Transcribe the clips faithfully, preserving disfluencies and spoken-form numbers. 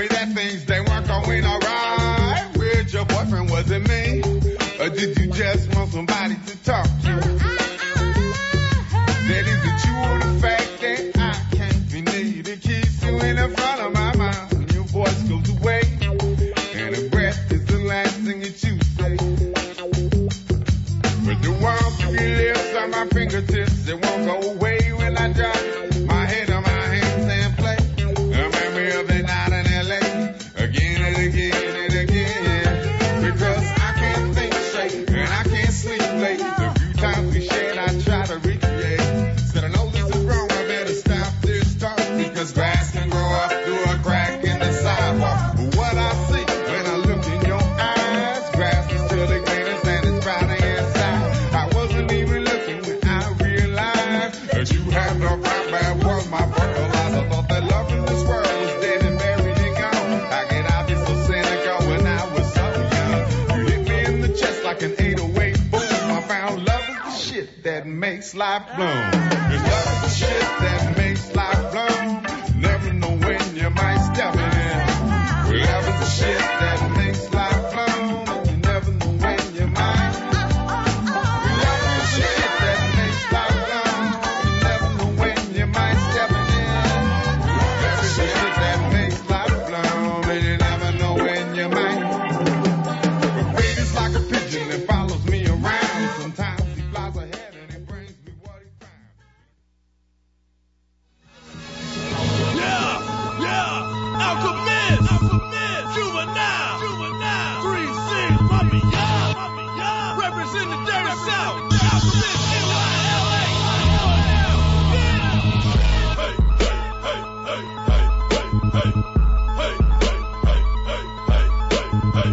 me that things they weren't going alright with your boyfriend, was it me? Or did you just want somebody to talk to? That is it you or the fact that I can't be near to kiss you in the front of my mouth when your voice goes away and the breath is the last thing that you say. But the warmth of your lips on my fingertips, it won't go away when I drop my head on my hands and play a memory of the night in L A again and again and again. Because I can't think straight and I can't sleep late. The few times we shared, I try to recreate. Said I know this is wrong, I better stop this talk, because grass can grow up through a crack in the sidewalk. But what I see when I look in your eyes, grass is still the greenest and it's browning inside. I wasn't even looking when I realized that you had no problem, that was my fertilizer. I thought that love in this world was dead and buried and gone. How could I be so cynical when I was so young? You hit me in the chest like an eight oh eight boom. I found love is the shit that makes life bloom. Cause love is the shit that makes life bloom. Never know when you might step in. Love is the shit that makes life bloom. You never know when you might. Love is the shit that makes life bloom. You never know when you might step in. Love is the shit that makes life bloom. And you never know when you might. But fate is like a pigeon that follows me around. Sometimes he flies ahead and he brings me what he found. Yeah, yeah, Alchemist, Alchemist, Juvenile, Juvenile, three six, Mummy, yeah, Mummy, yeah, represent the dirty South, Alchemist, N Y L A, hey, hey, hey, hey, hey, hey, hey, hey, hey, hey, hey, hey, hey, hey,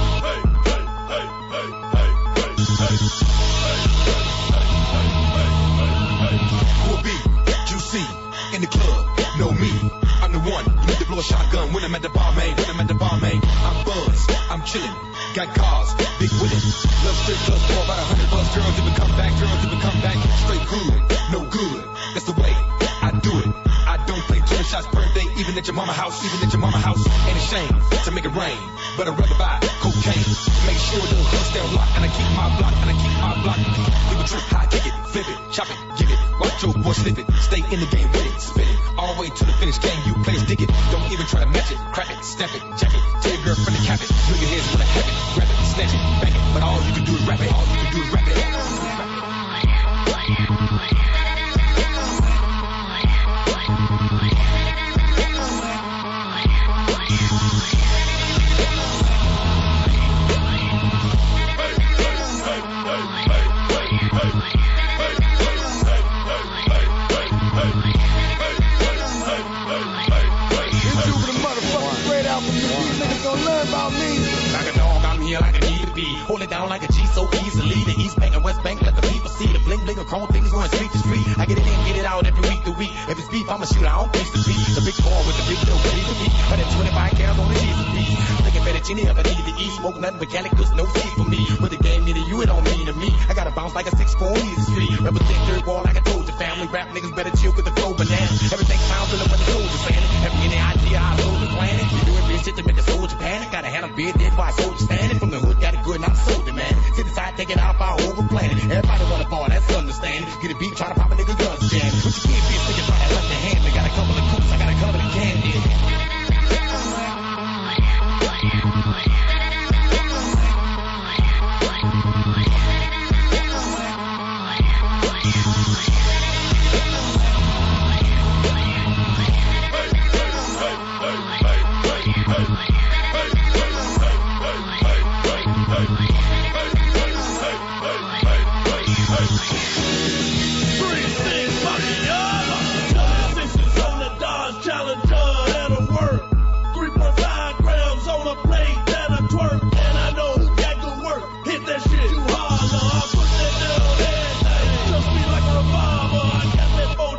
hey, hey, hey, hey, Will be Juicy in the club, know me. I'm the one, you need to blow a shotgun when I'm at the bar, man. When I'm at the bar, man, I'm buzzed, I'm chillin', got cars, big willin'. Love straight club for about a hundred bucks. Girls if it come back, girls if it come back. Straight good, no good, that's the way I do it. I don't play twenty shots per day, even at your mama house, even at your mama house. Ain't a shame to make it rain, but I'd rather buy cocaine. Make sure the hood's stay locked, and I keep my block, and I keep my block. Leave a trip, high, kick it, flip it, chop it, give it. Watch your boy slip it, stay in the game with it, spin it. All the way to the finish, game you play, stick it. Don't even try to match it, crack it, snap it, jack it. Tell your girlfriend to cap it. Look your heads when I have it, grab it, snatch it, back it. But all you can do is rap it, all you can do is rap it. Like a dog, I'm here like I need to be. Hold it down like a G so easily. The East Bank and West Bank, let the people see the bling bling of chrome things going street to street. I get it in, get it out every week to week. If it's beef, I'm a shooter, I don't piece the beat. The big boy with the big dough, ready to eat. But at twenty-five counts on the easy piece. Looking fettuccine if I need to eat. Smoke nothing but calicus, no seed for me. But the game neither you, it don't mean to me. I gotta bounce like a six four easy street. Represent third ball like I told your family. Rap niggas better chill with the flow banana. Everything sounds in the what the soldiers saying. Every any idea how I sold the planet. You doing real shit to make the soldier panic. Gotta have a beard dead while soldier standing. From the hood, got it good, not soldier man. Sit aside, take it out, far over planet. Everybody wanna fall, that's understanding. Get a beat, try to pop a nigga guns jam. What you can't be a nigga try to left the hand. I got a couple of coops, I got a couple of candy.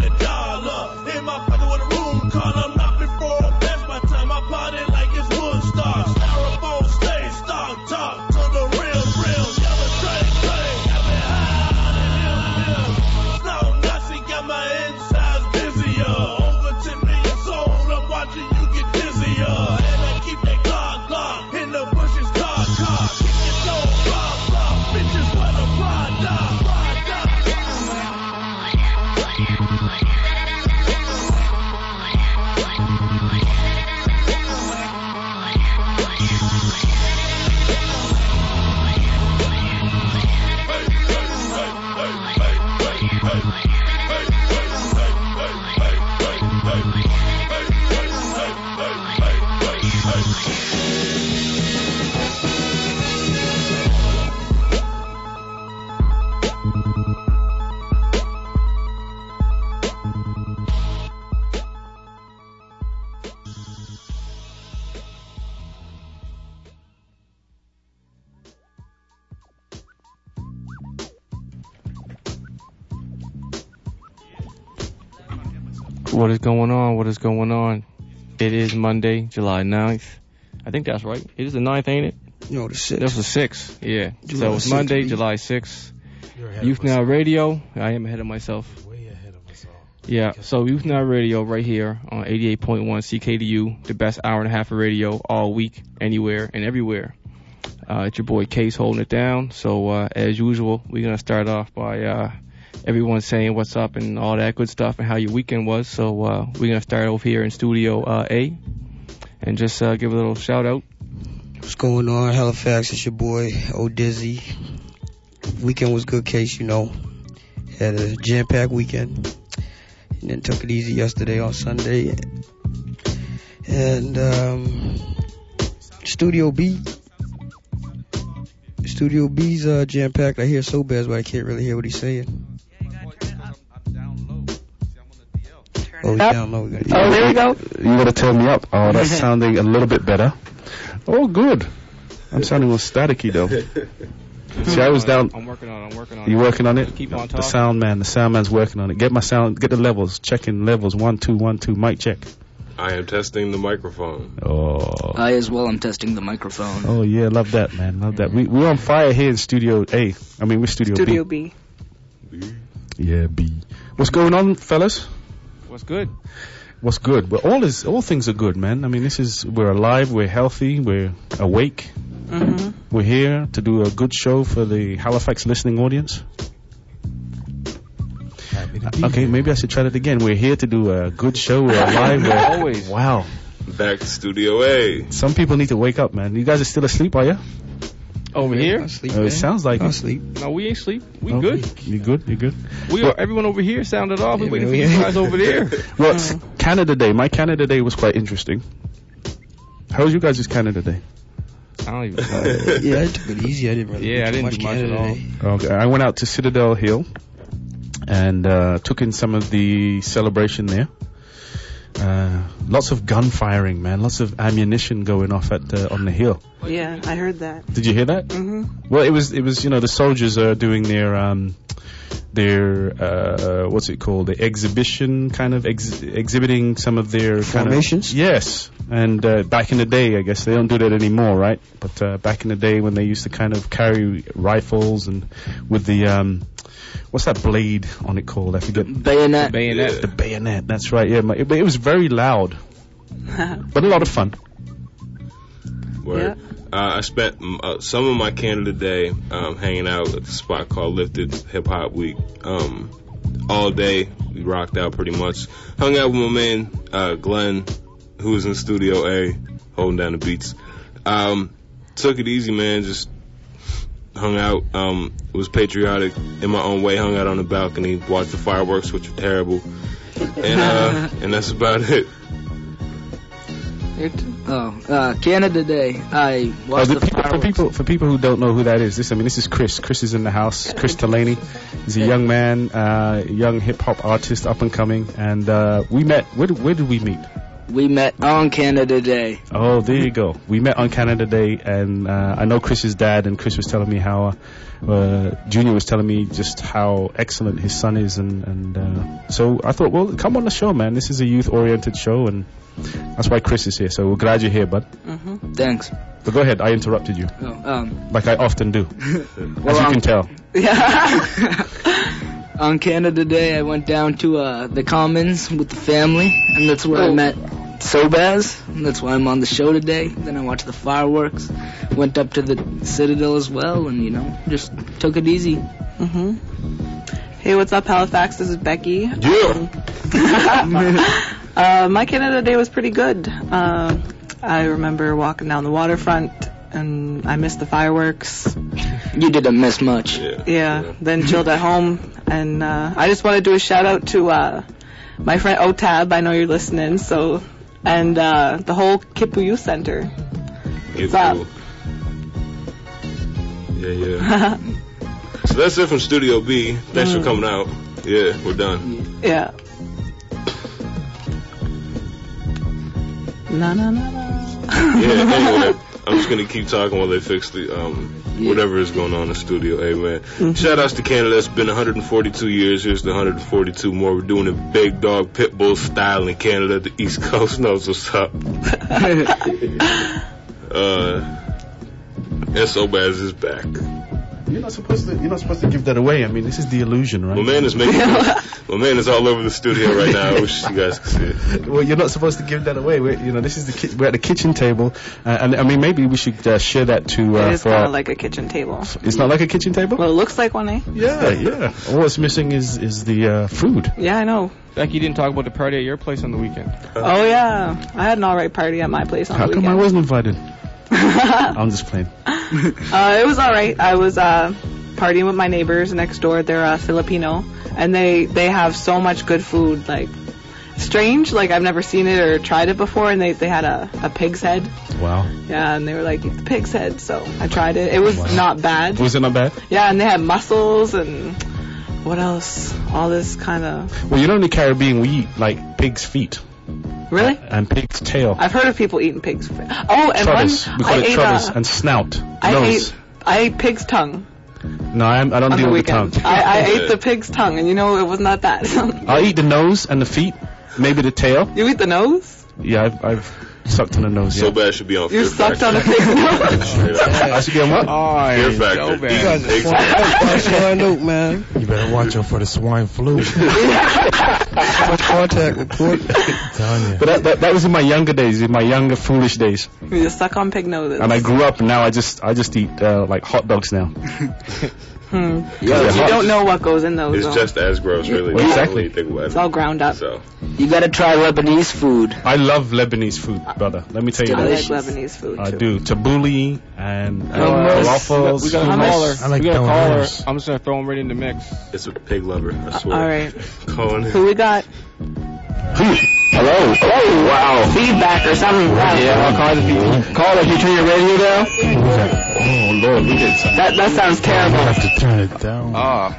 Call, I'm not before, that's my time. I party like it's Woodstock. What is going on? What is going on? It is Monday, July ninth. I think that's right. It is the ninth, ain't it? No, the sixth. That was the sixth, yeah. July so it's sixth, Monday, please. July sixth. You're ahead Youth of us Now all. Radio. I am ahead of myself. Way ahead of us all. Yeah, so Youth Now Radio right here on eighty-eight point one C K D U, the best hour and a half of radio all week, anywhere and everywhere. Uh, it's your boy Case holding it down. So uh, as usual, we're going to start off by uh, everyone saying what's up and all that good stuff and how your weekend was. So uh, we're going to start over here in Studio uh, A and just uh, give a little shout out. What's going on, Halifax? It's your boy, O Dizzy. Weekend was good, Case, you know. Had a jam-packed weekend. And then took it easy yesterday on Sunday. And, um, Studio B. Studio B's uh, jam-packed. I hear so bad, but I can't really hear what he's saying. Oh, he's down low. We gotta- Oh, there we go. You gotta turn me up. Oh, that's sounding a little bit better. Oh, good. I'm sounding a little staticky though. See, I was down. I'm working on it. I'm working on You it. working on it? Keep on The talking. sound man. The sound man's working on it. Get my sound. Get the levels. Checking levels. One, two, one, two. Mic check. I am testing the microphone. Oh. I as well am testing the microphone. Oh yeah, love that, man. Love that. We we're on fire here in Studio A. I mean, we're Studio, Studio B. B. Yeah, B. What's going on, fellas? What's good? What's good? Well, all is all things are good, man. I mean, this is we're alive, we're healthy, we're awake. Mm-hmm. We're here to do a good show for the Halifax listening audience. Happy to be Okay, here. maybe I should try that again. We're here to do a good show. We're alive. We're Always. Wow. Back to Studio A. Some people need to wake up, man. You guys are still asleep, are you? Over here? I'll sleep, Uh, man. it sounds like I'll it. sleep. No, we ain't sleep. We Oh, good. You good? You good? We are, everyone over here sounded off. We Yeah, waiting for we- you guys over there. Well, it's Canada Day. My Canada Day was quite interesting. How was you guys' Canada Day? I don't even know. Yeah, I took it easy. I didn't really Yeah, I do didn't too do much much at Canada all. Day. Okay, I went out to Citadel Hill and uh, took in some of the celebration there. Uh, lots of gun firing, man. Lots of ammunition going off at uh, on the hill. Yeah, I heard that. Did you hear that? Mm-hmm. Well, it was it was you know the soldiers are doing their um their uh what's it called the exhibition kind of ex- exhibiting some of their Formations? Kind of, yes, and uh, back in the day, I guess they don't do that anymore, right? But uh, back in the day when they used to kind of carry rifles and with the um what's that blade on it called? I forget. Bayonet. Bayonet. The bayonet. That's right. Yeah, it, it was very loud, but a lot of fun. Word. Uh, I spent mm, uh, some of my Canada Day um, hanging out at the spot called Lifted Hip Hop Week. Um, all day, we rocked out pretty much. Hung out with my man, uh, Glenn, who was in Studio A, holding down the beats. Um, took it easy, man. Just hung out. Um, was patriotic in my own way. Hung out on the balcony, watched the fireworks, which were terrible. And, uh, and that's about it. Oh, uh, Canada Day. I Oh, watched the the people, for fireworks. people for people who don't know who that is, this I mean this is Chris. Chris is in the house. Chris Delaney. He's a young man, uh, young hip hop artist, up and coming. And uh, we met. Where did, where did we meet? We met on Canada Day. Oh, there you go. We met on Canada Day, and uh, I know Chris's dad, and Chris was telling me how. Uh, Junior was telling me just how excellent his son is, and and uh, so I thought, well, come on the show, man. This is a youth-oriented show, and that's why Chris is here. So we're glad you're here, bud. Mm-hmm. Thanks. But go ahead, I interrupted you, Oh, um, like I often do, well, as you um, can tell. on Canada Day, I went down to uh, the Commons with the family, and that's where I met Sobaz. And that's why I'm on the show today. Then I watched the fireworks, went up to the Citadel as well, and you know, just took it easy. Mm-hmm. Hey, what's up, Halifax? This is Becky. Yeah. uh, my Canada Day was pretty good. Uh, I remember walking down the waterfront, and I missed the fireworks. You didn't miss much. Yeah. Yeah, then chilled at home, and uh, I just want to do a shout out to uh, my friend Otab. I know you're listening, so and uh, the whole Kipu Youth Center. It's What's cool. Yeah, yeah. So that's it from Studio B. Thanks Mm. for coming out. Yeah, we're done. Yeah. Na na na na. Yeah, anyway, I'm just gonna keep talking while they fix the um whatever is going on in the studio. Hey man, Mm-hmm. shout outs to Canada. It's been one hundred forty-two years. Here's the one hundred forty-two more. We're doing it big dog pit bull style in Canada. The East Coast knows what's up. uh, and Sobaz is back. You're not supposed to. You're not supposed to give that away. I mean, this is the illusion, right? My man is making. My man is all over the studio right now. I wish you guys could see it. Well, you're not supposed to give that away. We're, you know, this is the ki- we're at the kitchen table, uh, and I mean, maybe we should uh, share that to. Uh, It is for kind our, of like a kitchen table. It's not like a kitchen table. Well, it looks like one, eh? Yeah, yeah. All it's missing is is the uh, food. Yeah, I know. Becky didn't talk about the party at your place on the weekend. Oh yeah, I had an alright party at my place on How the come I weekend. wasn't invited? I'm just playing. Uh, it was alright. I was uh, partying with my neighbors next door. They're uh, Filipino, and they they have so much good food. Like strange, like I've never seen it or tried it before. And they they had a, a pig's head. Wow. Yeah, and they were like, eat the pig's head. So I tried it. It was Wow. not bad. Was it not bad? Yeah, and they had mussels and what else? All this kind of. Well, you know, in the Caribbean, we eat like pig's feet Really? and pig's tail. I've heard of people eating pig's. Oh, and Trotters. one We call I it ate trotters a, and snout. I nose. ate I ate pig's tongue No, I'm, I don't on deal the with the weekend. tongue. I, I ate the pig's tongue, and you know it was not that. I'll eat the nose and the feet, maybe the tail. You eat the nose? Yeah, I've, I've sucked on the nose. Yeah. So bad should be on You Fear sucked Factor. on a pig's nose? Straight up. I should get what? Oh, Fear Factor. so You bad. guys are flying, flying note, man. You better watch out for the swine flu. Too much contact with pork. I'm telling you. But that, that that was in my younger days, in my younger foolish days. You just suck on pig noses. And I grew up, and now I just I just eat uh, like hot dogs now. Hmm. Yeah, You hot- don't know what goes in those. It's though. just as gross, really. Well, exactly. When you think about It's it. all ground up. So, You gotta try Lebanese food. I love Lebanese food, brother. Let me tell you I that. like delicious. Lebanese food I too. do. Tabbouleh and uh, Hummus. falafels. We got a Hummus. caller. I like we got a throwing caller. hummus. I'm just gonna throw him right in the mix. it's a pig lover, I swear. All right. Calling it. Who we got? Hello? Oh, wow. Feedback or something. Yeah, I'll call the people. Caller, can you turn your radio down? Oh Lord, we did something. That that sounds I terrible. have to turn it down. Ah.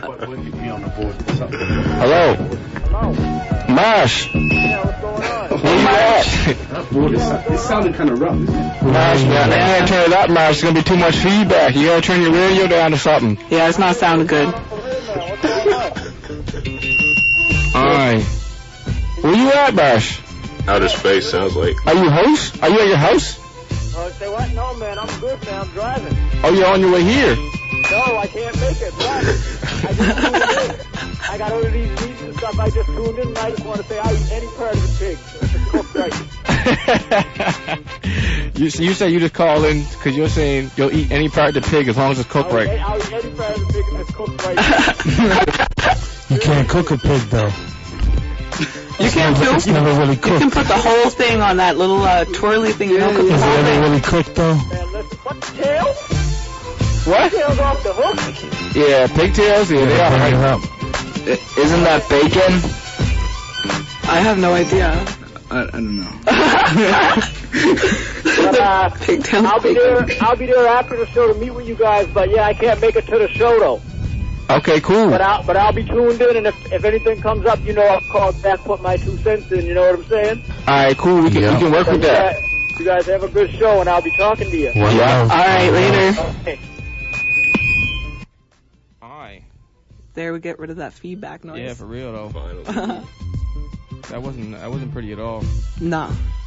Hello? Hello? Marsh. Yeah, what's going on? Where you at? It sounded kind of rough. Marsh, man, they gotta turn it up, Marsh. It's gonna be too much feedback. You gotta turn your radio down or something. Yeah, it's not sounding good. Alright. Where you at, Marsh? Outer space sounds like. Are you host? Are you at your house? Uh, say what? No, man, I'm good, man. I'm driving. Oh, you're on your way here. No, I can't make it. Driving. I just tuned in. I got all of these meats and stuff. I just tuned in, and I just want to say I'll eat any part of the pig. If it's cooked right. you, you say you just call in because you're saying you'll eat any part of the pig as long as it's cooked I'll, right. eat, I'll eat any part of the pig if it's cooked right. You can't cook a pig though. You can It's too. never really You can cooked. put the whole thing on that little uh, twirly thing. You know, cook the Is it whole ever thing. really cooked though? Man, listen, what the tail? What? Tail's off the hook. Yeah, pigtails? Yeah, they Bring it are. up. I- Isn't that bacon? I have no idea. I, I don't know. But, uh, Pigtail I'll be bacon. there. I'll be there after the show to meet with you guys. But yeah, I can't make it to the show though. Okay, cool. But I'll but I'll be tuned in, and if if anything comes up, you know, I'll call back, put my two cents in. You know what I'm saying? Alright, cool. We can, Yeah. we can work So with you that. guys, you guys have a good show, and I'll be talking to you. One Yeah. love. Alright, later. Okay. Alright. There we get rid of that feedback noise. Yeah, for real though. Finally. That wasn't that wasn't pretty at all. Nah.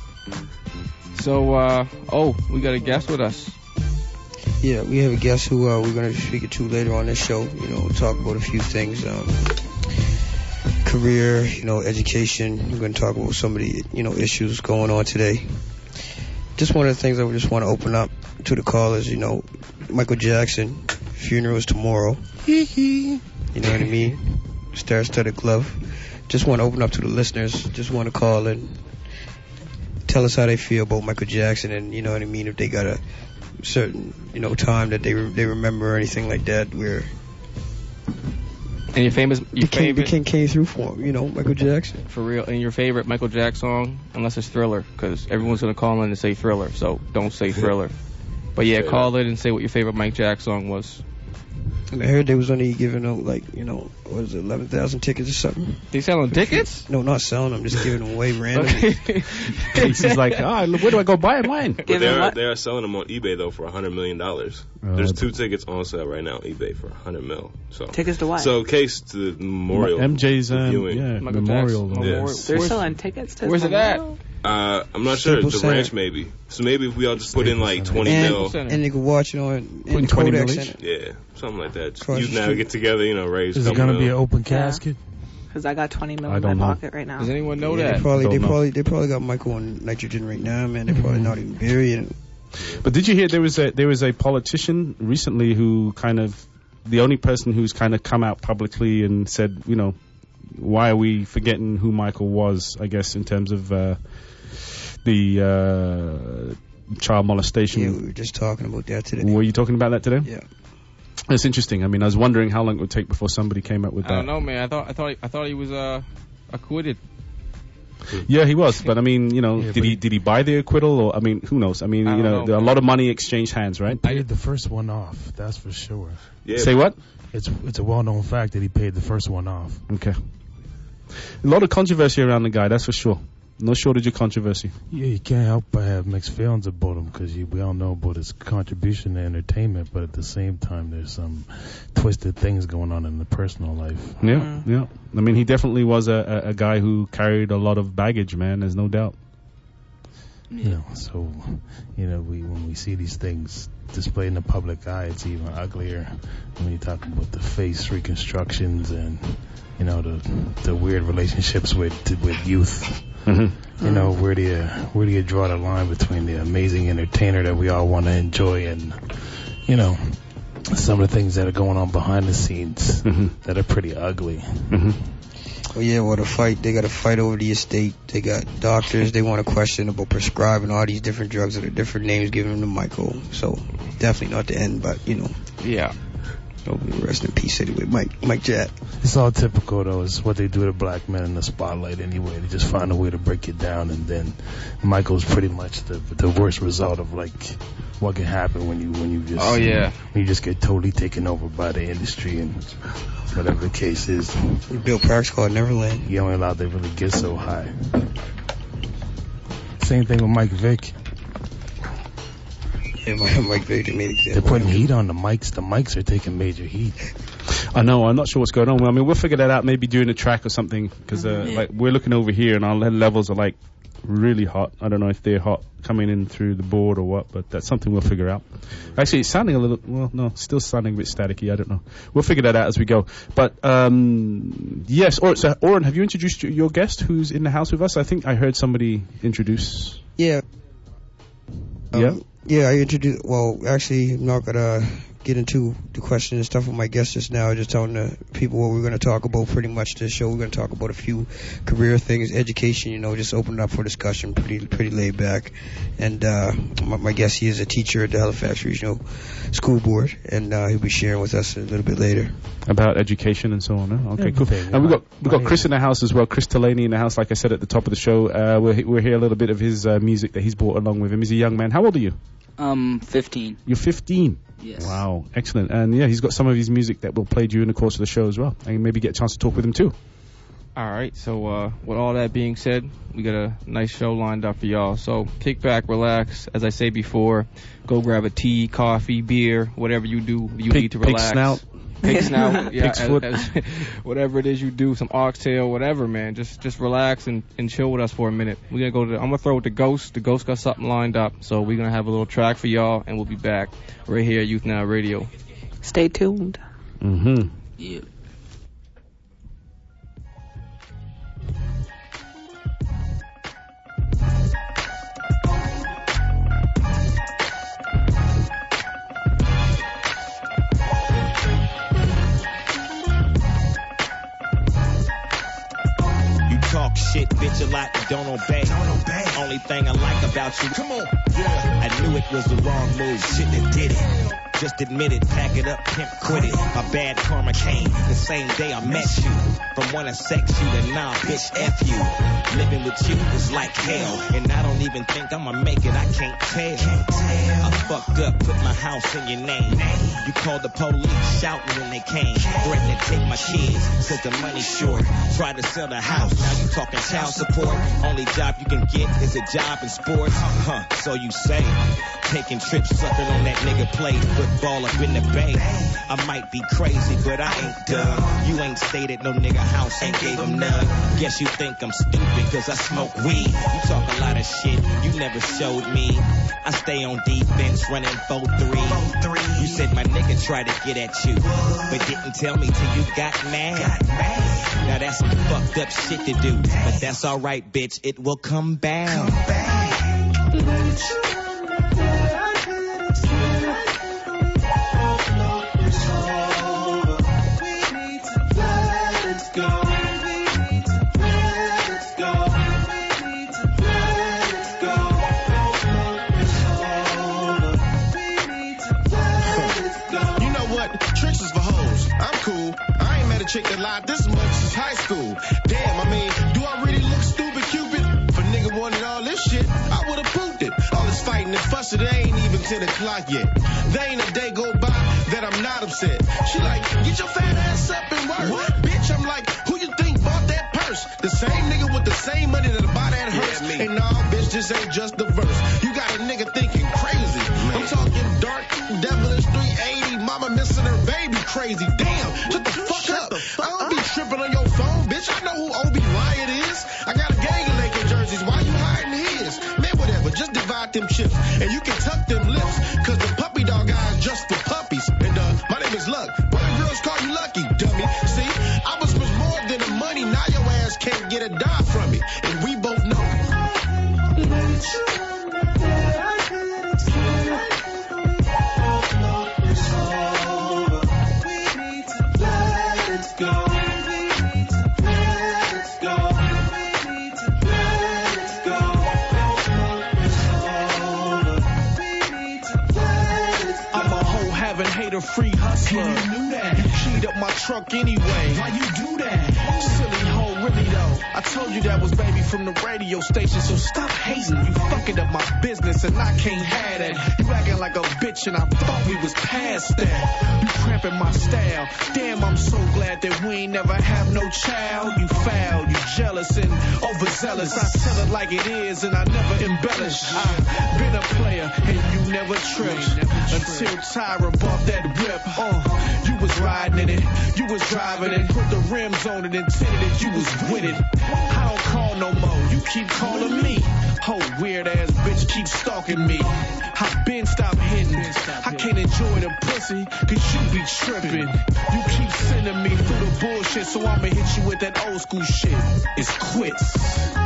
So uh oh, we got a guest with us. Yeah, we have a guest who uh, we're going to be speaking to later on this show. You know, talk about a few things. Um, career, you know, education. We're going to talk about some of the, you know, issues going on today. Just one of the things I would just want to open up to the callers, you know, Michael Jackson, funeral is tomorrow. You know what I mean? Star-studded glove. Just want to open up to the listeners. Just want to call and tell us how they feel about Michael Jackson and, you know what I mean, if they got a certain, you know, time that they re- they remember or anything like that where And your famous, your the king, favorite, the king came through for him. You know, Michael Jackson. for real. And your favorite Michael Jackson song, unless it's Thriller, because everyone's gonna call in and say Thriller, so don't say Thriller. But yeah, call in and say what your favorite Mike Jackson song was. And I heard they was only giving out like, you know, what is it, eleven thousand tickets or something. They selling tickets? No, not selling them, just giving them away randomly. Okay. Casey's like, ah, where do I go buy mine? But they are, they are selling them on eBay though for a hundred million dollars. Oh, There's two tickets on sale right now on eBay for a hundred mil. So Tickets to what? So case to the memorial. M J's um, viewing. yeah, Michael memorial. Jackson. Yeah. Memorial. They're Where's- selling tickets to Where's it at? Memorial? Uh, I'm not sure. Staples The Center. ranch maybe. So maybe if we all just put in like Staples twenty and, mil. Center. and they could watch it on in Putting the twenty Kodak mil each? Center. Yeah, something like that. Just Across you the now street. get together, you know, raise. Is it couple gonna be mil. an open Yeah. casket? Because I got twenty mil I in my don't know. pocket right now. Does anyone know Yeah, that? they probably, Don't they know. probably, they probably got Michael on nitrogen right now, man. They're probably not even burying him. But did you hear there was a there was a politician recently who kind of the only person who's kind of come out publicly and said, you know, why are we forgetting who Michael was? I guess in terms of uh, the uh, child molestation. Yeah, we were just talking about that today. Were you talking about that today? Yeah. That's interesting. I mean, I was wondering how long it would take before somebody came up with I that. don't know, man. I thought I thought I thought he was uh acquitted. Yeah, he was, but I mean, you know, Yeah, did but he he- did he buy the acquittal, or I mean, who knows? I mean, I you don't know, know, there are a man. lot of money exchanged hands, right? Paid the first one off, that's for sure. Yeah, Say what? It's it's a well-known fact that he paid the first one off. Okay. A lot of controversy around the guy, that's for sure. No shortage of controversy. Yeah, you can't help but have mixed feelings about him because we all know about his contribution to entertainment, but at the same time, there's some twisted things going on in the personal life. Yeah, Mhm. yeah. I mean, he definitely was a, a, a guy who carried a lot of baggage, man. There's no doubt. You know, so you know, we when we see these things displayed in the public eye, it's even uglier when you talk about the face reconstructions and you know the the weird relationships with with youth. Mm-hmm. You know, where do you where do you draw the line between the amazing entertainer that we all want to enjoy and you know some of the things that are going on behind the scenes Mm-hmm. that are pretty ugly. Mm-hmm. Oh yeah, well, the fight, they got to fight over the estate. They got doctors, they want to question about prescribing all these different drugs that are different names given to Michael. So, definitely not the end, but, you know, Yeah. rest in peace anyway, Mike, Mike Jack. It's all typical though. It's what they do to black men in the spotlight anyway. They just find a way to break it down, and then Michael's pretty much the the worst result of like what can happen when you when you just Oh, yeah. when you just get totally taken over by the industry and whatever the case is. Bill Parks called Neverland. You only allowed to really get so high. Same thing with Mike Vick. Yeah, Mike, Mike Vick, they made They're example. putting heat on the mics. The mics are taking major heat. I know. I'm not sure what's going on. I mean, we'll figure that out maybe during the track or something, because uh, like we're looking over here and our le- levels are like really hot. I don't know if they're hot coming in through the board or what, but that's something we'll figure out. Actually, it's sounding a little, well, no, still sounding a bit staticky. I don't know. We'll figure that out as we go. But um, yes, or, so, Oren, have you introduced your- your guest who's in the house with us? I think I heard somebody introduce. Yeah. Um, Yeah? Yeah, I introduced, well, actually, I'm not going to get into the question and stuff with my guests just now. Just telling the people what we're going to talk about pretty much this show. We're going to talk about a few career things, education, you know, just open it up for discussion, pretty pretty laid back. And uh, my, my guest, he is a teacher at the Halifax Regional School Board, and uh, he'll be sharing with us a little bit later. About education and so on. Huh? Okay, cool. Everything. And we got we got Right. Chris in the house as well. Chris Delaney in the house, like I said at the top of the show. Uh, we'll we'll hear a little bit of his uh, music that he's brought along with him. He's a young man. How old are you? Um, fifteen. You're fifteen. Yes. Wow, excellent. And yeah, he's got some of his music that we'll play during the course of the show as well, and maybe get a chance to talk with him too. All right. So uh, with all that being said, we got a nice show lined up for y'all. So kick back, relax. As I say before, go grab a tea, coffee, beer, whatever you do. You Pig- need to pig relax. snout. Pig snout, yeah, Pig's as- foot. as- whatever it is you do, some oxtail, whatever, man. Just just relax and, and chill with us for a minute. We're gonna go to. The, I'm gonna throw it to Ghost. The Ghost got something lined up, so we're gonna have a little track for y'all, and we'll be back right here at Youth Now Radio. Stay tuned. Mm-hmm. Yeah. You talk shit, bitch, a lot, but don't obey. Don't obey. only thing I like about you. Come on. Yeah. I knew it was the wrong move. Shouldn't have did it. Just admit it, pack it up, pimp, quit it. My bad karma came the same day I met you. From wanna sex you to nah, bitch, F you. Living with you is like hell, and I don't even think I'ma make it, I can't tell. I fucked up, put my house in your name. You called the police, shouting when they came. Threatened to take my kids, said the money's short. Tried to sell the house, now you talking child support. Only job you can get is a job in sports. Huh, so you say. Taking trips, sucking on that nigga play football up in the bay. I might be crazy, but I ain't dumb. You ain't stayed at no nigga house, ain't gave him none. Guess you think I'm stupid, cause I smoke weed. You talk a lot of shit, you never showed me. I stay on defense, running four three. You said my nigga tried to get at you, but didn't tell me till you got mad. Now that's some fucked up shit to do, but that's alright, bitch, it will come back. Chick that lied this much since high school. Damn, I mean, do I really look stupid, Cupid? If a nigga wanted all this shit, I would've pooped it. All this fighting and fussing, it ain't even ten o'clock yet. There ain't a day go by that I'm not upset. She like, get your fat ass up and work. What? Bitch, I'm like, who you think bought that purse? The same nigga with the same money that'll buy that hearse. Yeah, and nah, bitch, this ain't just the verse. You got a nigga thinking crazy. Man. I'm talking dark, devilish three eighty, mama missing her baby crazy. Damn, shut the fuck up. I don't be tripping on your phone, bitch. I know who O B Riot is. I got a gang of Laker jerseys. Why you hiding his? Man, whatever. Just divide them chips. And you can tuck them lips. Cause the puppy dog eyes just for puppies. And uh, my name is Luck. Why the girls call you Lucky, dummy? See, I was worth more than the money. Now your ass can't get a dime from me. And we both know. Free hustler. And you knew that. You keyed up my truck anyway. Why you do that? Silly hoe, really though. I told you that was baby from the radio station, so stop hating. You fucking up my business and I can't have that. You acting like a bitch and I thought we was past that. You cramping my style. Damn, I'm so glad that we ain't never have no child. You foul, you jealous and overzealous. I tell it like it is and I never embellish. I've been a player and you never tripped until Tyra bought that whip. Uh, you was riding in it, you was driving it, put the rims on it and tinted it, you was with it. I don't call no more, you keep calling me. Oh, weird ass bitch keep stalking me. I been stopped hitting, I can't enjoy the pussy, cause you be tripping. You keep sending me through the bullshit, so I'ma hit you with that old school shit. It's quits.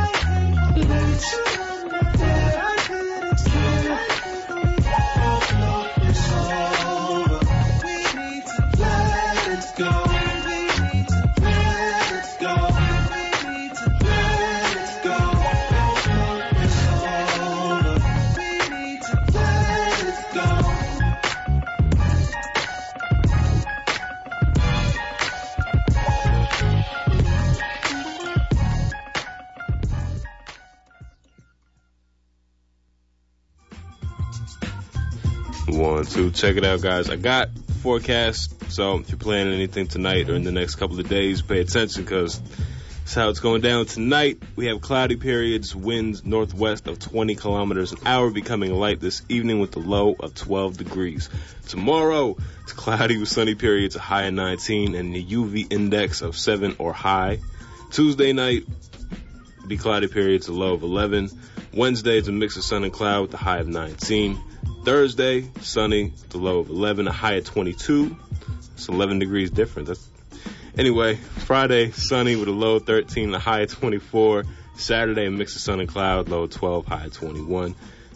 One, two, check it out, guys. I got forecast, so if you're planning anything tonight or in the next couple of days, pay attention because that's how it's going down tonight. We have cloudy periods, winds northwest of twenty kilometers an hour, becoming light this evening with a low of twelve degrees. Tomorrow, it's cloudy with sunny periods, a high of nineteen, and the U V index of seven or high. Tuesday night, be cloudy periods, a low of eleven. Wednesday, it's a mix of sun and cloud with a high of nineteen. Thursday, sunny, the low of eleven, a high of twenty-two. It's eleven degrees different. That's... Anyway, Friday, sunny with a low of thirteen, a high of twenty-four. Saturday, a mix of sun and cloud, low of twelve, high of twenty-one.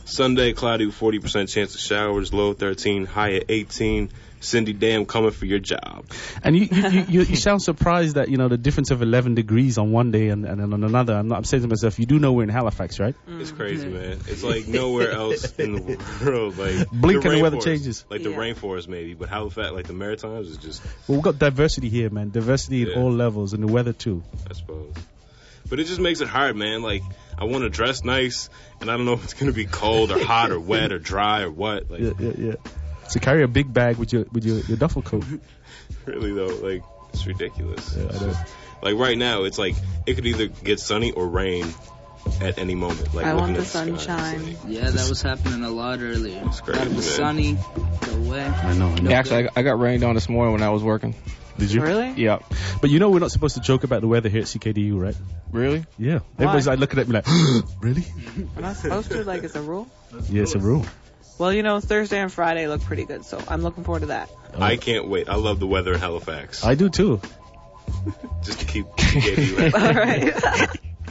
Sunday, cloudy with forty percent chance of showers, low thirteen, high at eighteen. Cindy Dam coming for your job. And you you, you, you you sound surprised that, you know, the difference of eleven degrees on one day and, and on another. I'm, not, I'm saying to myself, you do know we're in Halifax, right? It's crazy, man. It's like nowhere else in the world. Like Blink the and the weather rainforest, changes. Like Yeah. the rainforest, maybe, but Halifax, like the Maritimes, is just. Well, we've got diversity here, man. Diversity Yeah. at all levels, and the weather too. I suppose. But it just makes it hard, man. Like, I want to dress nice, and I don't know if it's going to be cold or hot or wet or dry or what. Like, Yeah, yeah, yeah. So carry a big bag with your with your, your duffel coat. really, though, like, it's ridiculous. Yeah, I know. Like, right now, it's like, it could either get sunny or rain at any moment. Like, I looking want at the sky, it's sunshine. like- Yeah, that was happening a lot earlier. It's crazy, It was man. sunny. No way. I know. I know. Actually, I got, I got rained on this morning when I was working. Did you? Really? Yeah. But you know we're not supposed to joke about the weather here at C K D U, right? Really? Yeah. Everybody's like looking at me like, really? Am I supposed to? Like, it's a rule? Yeah, it's a rule. Well, you know, Thursday and Friday look pretty good, so I'm looking forward to that. I can't wait. I love the weather in Halifax. I do too. Just to keep getting you All right.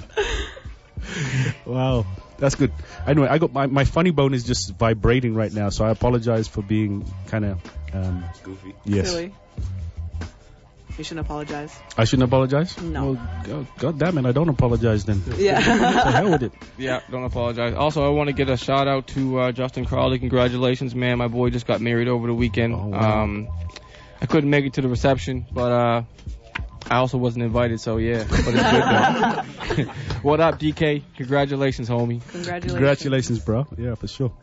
Wow, that's good. Anyway, I got my, my funny bone is just vibrating right now, so I apologize for being kind of um, goofy. Yes. Silly. You shouldn't apologize. I shouldn't apologize? No. Well, God, God damn it, I don't apologize then. Yeah. To hell with it. Yeah, don't apologize. Also, I want to get a shout out to uh, Justin Crowley. Congratulations, man. My boy just got married over the weekend. Oh, wow. Um, I couldn't make it to the reception, but uh, I also wasn't invited, so yeah. But it's good though. What up, D K? Congratulations, homie. Congratulations. Congratulations, bro. Yeah, for sure.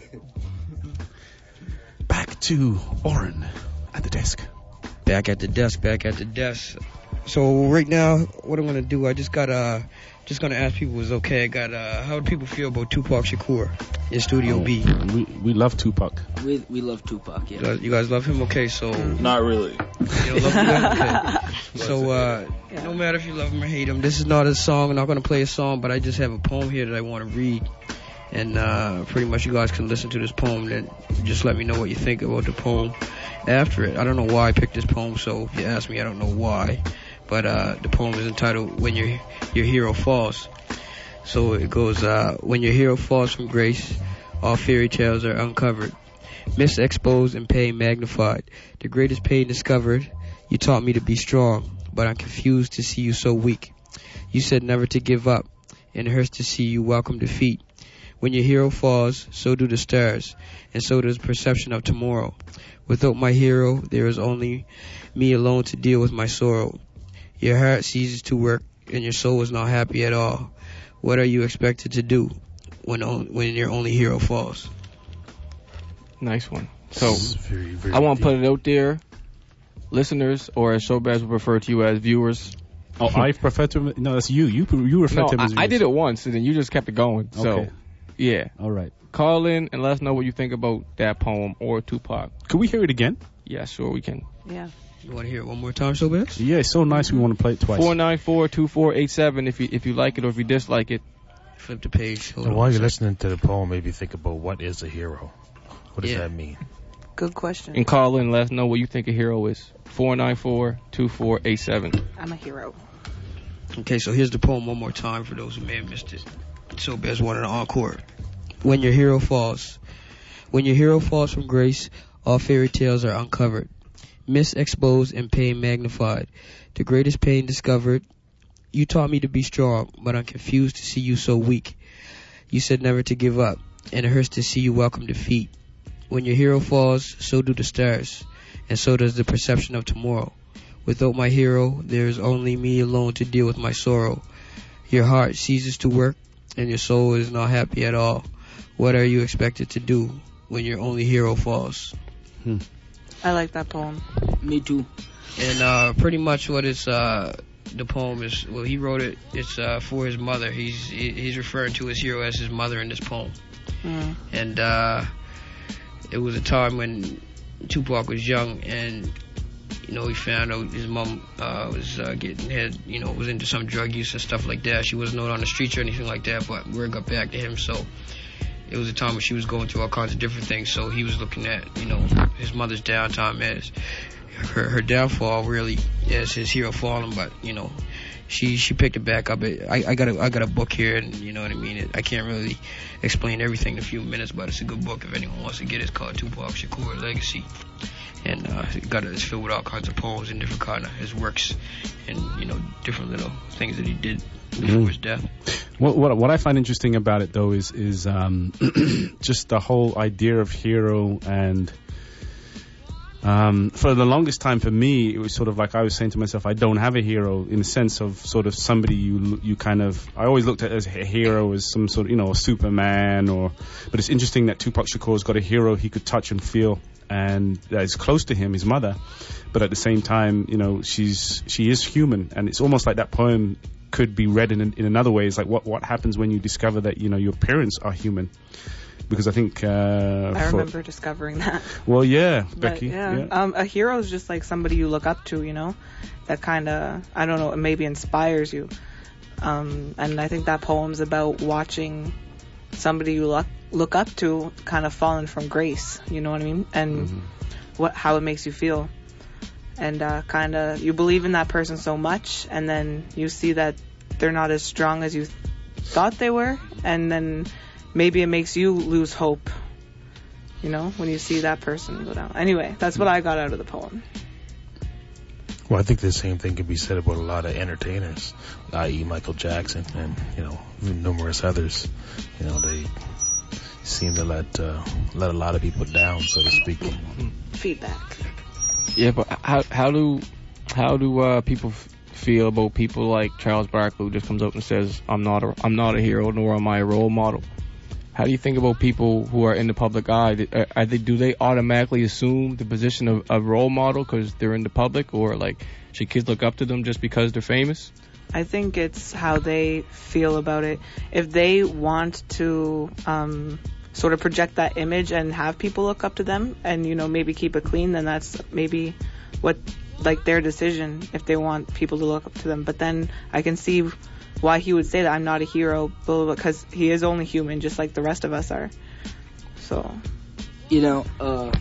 Back to Oren at the desk. Back at the desk, back at the desk. So right now, what I'm gonna do, I just got uh, just gonna ask people, is okay? I got uh, how do people feel about Tupac Shakur in Studio Oh, B? We we love Tupac. We we love Tupac, You yeah. guys, you guys love him, okay? So you Not really. don't love him, okay? So uh, no matter if you love him or hate him, this is not a song. I'm not gonna play a song, but I just have a poem here that I want to read, and uh, pretty much you guys can listen to this poem and just let me know what you think about the poem after it. I don't know why I picked this poem, so if you ask me, I don't know why. But uh, the poem is entitled "When Your Your Hero Falls." So it goes, uh, "When your hero falls from grace, all fairy tales are uncovered, myths exposed and pain magnified. The greatest pain discovered. You taught me to be strong, but I'm confused to see you so weak. You said never to give up, and it hurts to see you welcome defeat. When your hero falls, so do the stars, and so does perception of tomorrow. Without my hero, there is only me alone to deal with my sorrow. Your heart ceases to work, and your soul is not happy at all. What are you expected to do when on, when your only hero falls?" Nice one. So, This is very, very I want to deep. put it out there, listeners, or as Showbaz would refer to you as viewers. Oh, I prefer to. No, that's you. You you refer No, to him I, as I did it once, and then you just kept it going. So, Okay. yeah. All right. Call in and let us know what you think about that poem or Tupac. Could we hear it again? Yeah, sure, we can. Yeah. You want to hear it one more time, so bad? Yeah, it's so nice. We want to play it twice. four nine four, two four eight seven if you if you like it or if you dislike it. Flip the page. Hold And on while one you're second. listening to the poem, maybe think about what is a hero. What does Yeah. that mean? Good question. And call in and let us know what you think a hero is. four nine four, two four eight seven. I'm a hero. Okay, so here's the poem one more time for those who may have missed it. So best one in the encore. When your hero falls. When your hero falls from grace, all fairy tales are uncovered. Myths exposed and pain magnified. The greatest pain discovered. You taught me to be strong, but I'm confused to see you so weak. You said never to give up, and it hurts to see you welcome defeat. When your hero falls, so do the stars, and so does the perception of tomorrow. Without my hero, there is only me alone to deal with my sorrow. Your heart ceases to work, and your soul is not happy at all. What are you expected to do when your only hero falls? Hmm. I like that poem. Me too. And uh, pretty much what it's uh, the poem is. Well, he wrote it. It's uh, for his mother. He's he- he's referring to his hero as his mother in this poem. Mm. And uh, it was a time when Tupac was young, and you know he found out his mom uh, was uh, getting had you know was into some drug use and stuff like that. She wasn't known on the streets or anything like that, but word got back to him. So it was a time when she was going through all kinds of different things. So he was looking at you know his mother's downtime as her her downfall really as his hero falling, but you know she she picked it back up. I I got a I got a book here, and you know what I mean. It, I can't really explain everything in a few minutes, but it's a good book if anyone wants to get it. It's called Tupac Shakur Legacy, and uh, it got it's filled with all kinds of poems and different kind of his works, and you know different little things that he did before Mm. his death. What, what what I find interesting about it though is is um, just the whole idea of hero, and um, for the longest time for me it was sort of like I was saying to myself, I don't have a hero, in the sense of sort of somebody you you kind of I always looked at as a hero as some sort of, you know, a Superman, or but it's interesting that Tupac Shakur's got a hero he could touch and feel, and that is close to him, his mother, but at the same time, you know, she's she is human, and it's almost like that poem could be read in in another way. It's like what what happens when you discover that, you know, your parents are human, because I think uh I for, remember discovering that. well yeah But, Becky yeah, yeah. Um, a hero is just like somebody you look up to, you know, that kind of, I don't know, maybe inspires you. Um, and I think that poem's about watching somebody you look look up to kind of fallen from grace, you know what I mean, and Mm-hmm. what how it makes you feel, and uh, kind of you believe in that person so much, and then you see that they're not as strong as you th- thought they were, and then maybe it makes you lose hope, you know, when you see that person go down. Anyway, that's what I got out of the poem. Well, I think the same thing can be said about a lot of entertainers, that is. Michael Jackson and, you know, numerous others. You know, they seem to let uh, let a lot of people down, so to speak. Feedback. Yeah, but how how do how do uh, people f- feel about people like Charles Barkley, who just comes up and says, "I'm not a I'm not a hero, nor am I a role model"? How do you think about people who are in the public eye? Are, are they, do they automatically assume the position of a role model because they're in the public, or like should kids look up to them just because they're famous? I think it's how they feel about it. If they want to um, sort of project that image and have people look up to them, and you know maybe keep it clean, then that's maybe what like their decision if they want people to look up to them. But then I can see why he would say that I'm not a hero, blah, blah, because he is only human, just like the rest of us are. So, you know, uh,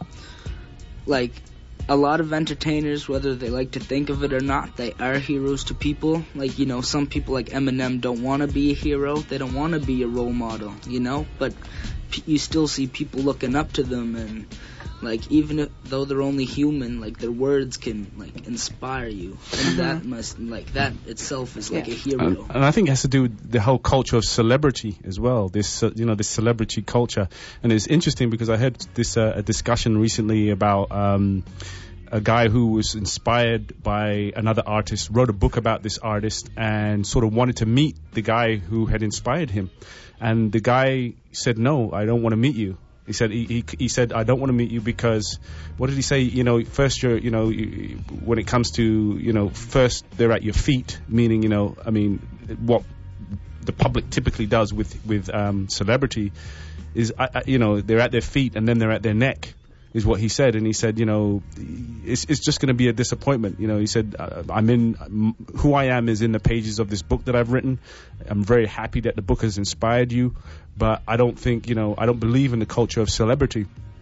like a lot of entertainers, whether they like to think of it or not, they are heroes to people. Like, you know, some people like Eminem don't want to be a hero. They don't want to be a role model, you know, but p- you still see people looking up to them, and like even if, though they're only human, like their words can like inspire you, and that must like that itself is like Yeah. a hero. And, and I think it has to do with the whole culture of celebrity as well. This, uh, you know, this celebrity culture, and it's interesting because I had this uh, a discussion recently about um, a guy who was inspired by another artist, wrote a book about this artist, and sort of wanted to meet the guy who had inspired him, and the guy said, "No, I don't want to meet you." He said, he, he, he said, I don't want to meet you because, what did he say? You know, first you're, you know, you, when it comes to, you know, first they're at your feet, meaning, you know, I mean, what the public typically does with, with, um, celebrity is, I, I, you know, they're at their feet and then they're at their neck, is what he said. And he said, you know, it's, it's just going to be a disappointment. You know, he said, uh, I'm in, who I am is in the pages of this book that I've written. I'm very happy that the book has inspired you, but I don't think, you know, I don't believe in the culture of celebrity.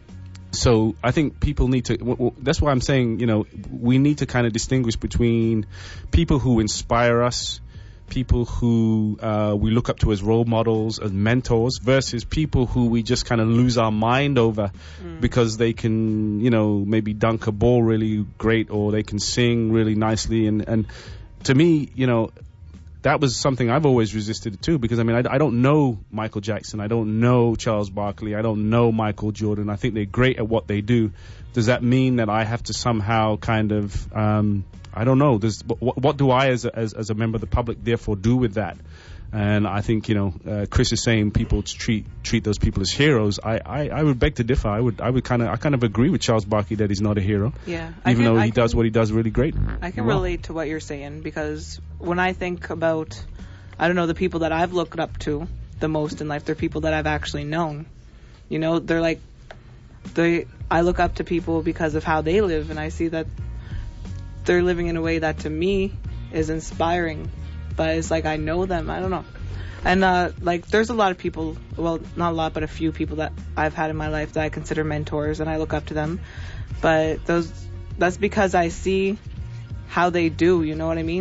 So I think people need to, w- w- that's why I'm saying, you know, we need to kind of distinguish between people who inspire us, people who uh, we look up to as role models, as mentors, versus people who we just kind of lose our mind over mm. because they can, you know, maybe dunk a ball really great, or they can sing really nicely. And, and to me, you know, that was something I've always resisted too, because I mean, I, I don't know Michael Jackson, I don't know Charles Barkley, I don't know Michael Jordan. I think they're great at what they do. Does that mean that I have to somehow kind of, um, I don't know, Does, what, what do I as a, as, as a member of the public therefore do with that? And I think, you know, uh, Chris is saying people treat treat those people as heroes. I, I, I would beg to differ. I would I would kind of I kind of agree with Charles Barkley that he's not a hero. Yeah, I even can, though I he can, does what he does really great. I can well. relate to what you're saying, because when I think about, I don't know, the people that I've looked up to the most in life, they're people that I've actually known. You know, they're like, they. I look up to people because of how they live, and I see that they're living in a way that to me is inspiring. But it's like I know them. I don't know. And, uh, like, there's a lot of people, well, not a lot, but a few people that I've had in my life that I consider mentors, and I look up to them. But those, that's because I see how they do, you know what I mean?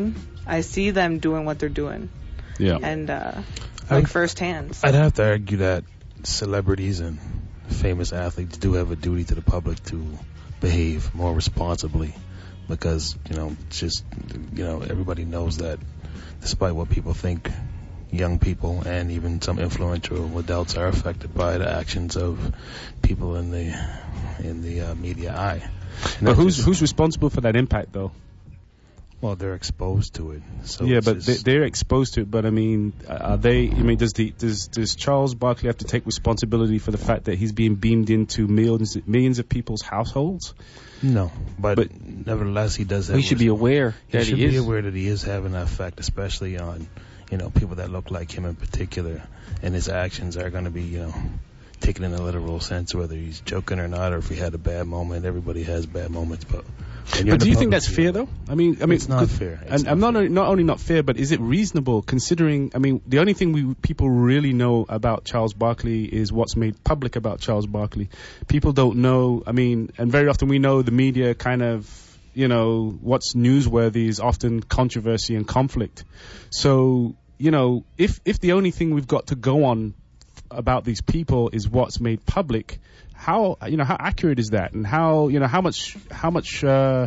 I see them doing what they're doing. Yeah. And uh, like I'd- firsthand. I'd have to argue that celebrities and famous athletes do have a duty to the public to behave more responsibly, because, you know, it's just, you know, everybody knows that despite what people think, young people and even some influential adults are affected by the actions of people in the in the uh, media eye. And But that's who's just- who's responsible for that impact, though? Well, they're exposed to it. So yeah, it's but just- they, they're exposed to it. But I mean, are they? I mean, does the does does Charles Barkley have to take responsibility for the fact that he's being beamed into millions millions of people's households? No, but, nevertheless, he does have. He should be aware He that should he be is. aware that he is having an effect, especially on, you know, people that look like him in particular, and his actions are going to be, you know, taken in a literal sense, whether he's joking or not, or if he had a bad moment. Everybody has bad moments, but. when you're in But do the you think public that's view- fair, though? I mean, I mean, It's not could- fair. It's And I'm not only, not only not fair, but is it reasonable considering? I mean, the only thing we people really know about Charles Barkley is what's made public about Charles Barkley. People don't know. I mean, and very often we know the media kind of, you know, what's newsworthy is often controversy and conflict. So, you know, if if the only thing we've got to go on about these people is what's made public, how, you know, how accurate is that, and how, you know, how much how much uh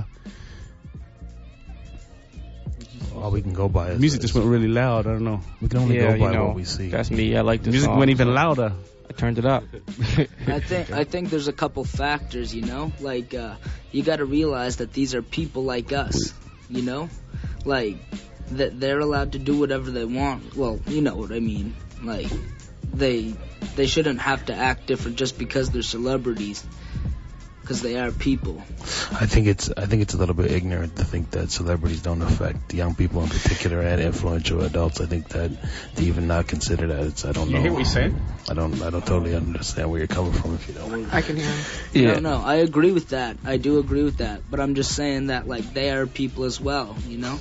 All we can go by is music just went really loud. I don't know. We can only yeah, go by you know, what we see. That's me. I like this Music song. went even louder. I turned it up. I think I think there's a couple factors, you know, like uh, you got to realize that these are people like us, you know, like that they're allowed to do whatever they want. Well, you know what I mean. Like they they shouldn't have to act different just because they're celebrities, because they are people. I think it's I think it's a little bit ignorant to think that celebrities don't affect young people in particular and influential adults. I think that to even not consider that, it's I don't know. You hear what he's saying? I don't I don't totally understand where you're coming from if you don't. I can hear him. Yeah. No, no, I agree with that. I do agree with that. But I'm just saying that, like, they are people as well, you know?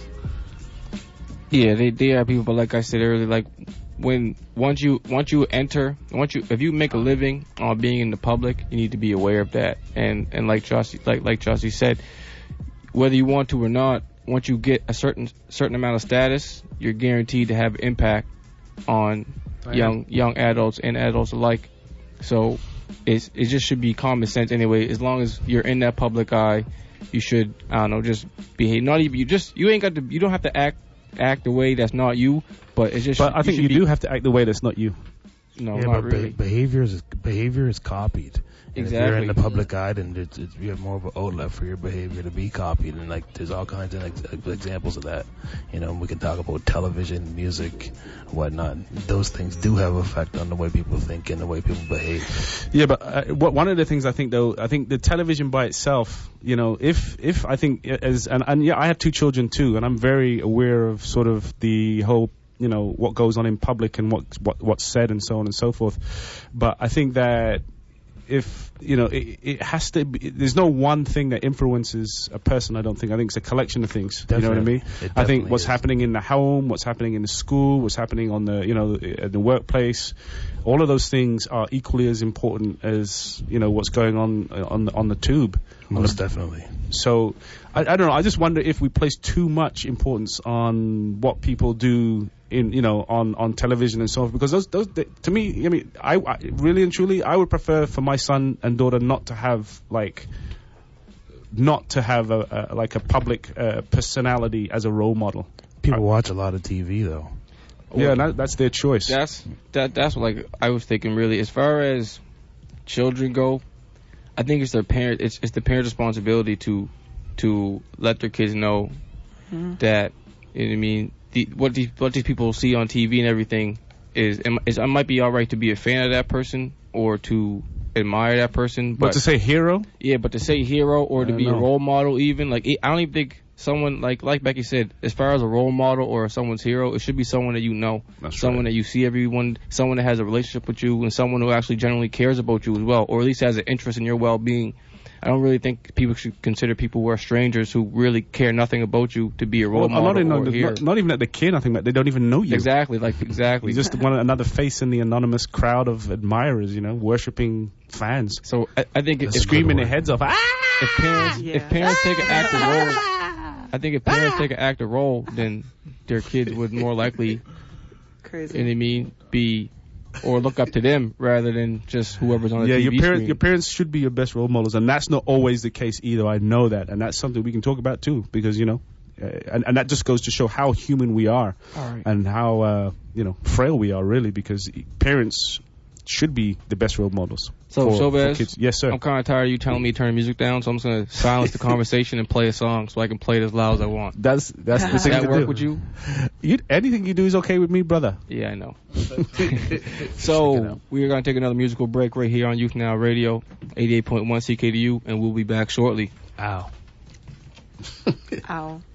Yeah, they they are people, but like I said earlier, like when once you once you enter, once you if you make a living on being in the public, you need to be aware of that. And and like Josh like like Josie said, whether you want to or not, once you get a certain certain amount of status, you're guaranteed to have impact on young young adults and adults alike. So it's it just should be common sense anyway. As long as you're in that public eye, you should I don't know just behave. Not even you just you ain't got to you don't have to act. act the way that's not you, but it's just. But I think you, should be, do have to act the way that's not you. No, yeah, not but really. be- behavior is behavior is copied. And Exactly. If you're in the public eye, then it's, it's, you have more of an outlet for your behavior to be copied, and like there's all kinds of ex- examples of that. You know, we can talk about television, music, whatnot. Those things do have effect on the way people think and the way people behave. Yeah, but uh, what, one of the things I think though, I think the television by itself, you know, if if I think as and, and yeah, I have two children too, and I'm very aware of sort of the whole, you know, what goes on in public and what what what's said and so on and so forth. But I think that if you know, it, it has to be. There's no one thing that influences a person. I don't think. I think it's a collection of things. You know what I mean? It I think definitely what's is. happening in the home, what's happening in the school, what's happening on the, you know, in the workplace, all of those things are equally as important as, you know, what's going on uh, on the, on the tube. Most definitely. So I, I don't know. I just wonder if we place too much importance on what people do in, you know, on, on television and so on, because those those they, to me, I mean, I, I really and truly, I would prefer for my son and daughter not to have like. Not to have a, a like a public uh, personality as a role model. People watch a lot of T V though. Yeah, and that, that's their choice. That's that. That's what like I was thinking. Really, as far as children go, I think it's their parent. It's it's the parents' responsibility to to let their kids know Mhm. that. You know what I mean, the, what these what these people see on T V and everything is, is it might be all right to be a fan of that person or to admire that person, But but to say hero, yeah, but to say hero or to I be a know. role model, even like I don't even think someone like like Becky said, as far as a role model or someone's hero, it should be someone that you know, That's someone right. that you see everyone, someone that has a relationship with you, and someone who actually generally cares about you as well, or at least has an interest in your well-being. I don't really think people should consider people who are strangers who really care nothing about you to be a role well, model not, even, or a hero. not, not even that they care nothing, but they don't even know you. Exactly, like exactly. You just want another face in the anonymous crowd of admirers, you know, worshipping fans. So I, I think That's if a good Screaming their word. heads off. Ah! if parents Yeah. if parents take an active role I think if parents take an active role, then their kids would more likely, Crazy. you know what I mean, be or look up to them rather than just whoever's on the yeah, T V your parents, screen. your parents should be your best role models, and that's not always the case either. I know that, and that's something we can talk about too, because you know, uh, and, and that just goes to show how human we are, All right. and how uh, you know frail we are really, because parents should be the best role models. So, for, Showbiz, for kids. Yes, sir. I'm kind of tired of you telling me to turn the music down, so I'm just going to silence the conversation and play a song so I can play it as loud as I want. That's that's the Does thing that to work do. with you? you? Anything you do is okay with me, brother. Yeah, I know. So, we are going to take another musical break right here on Youth Now Radio, eighty-eight point one C K D U, and we'll be back shortly. Ow. Ow.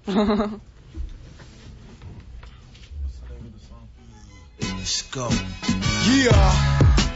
Let's go. Yeah.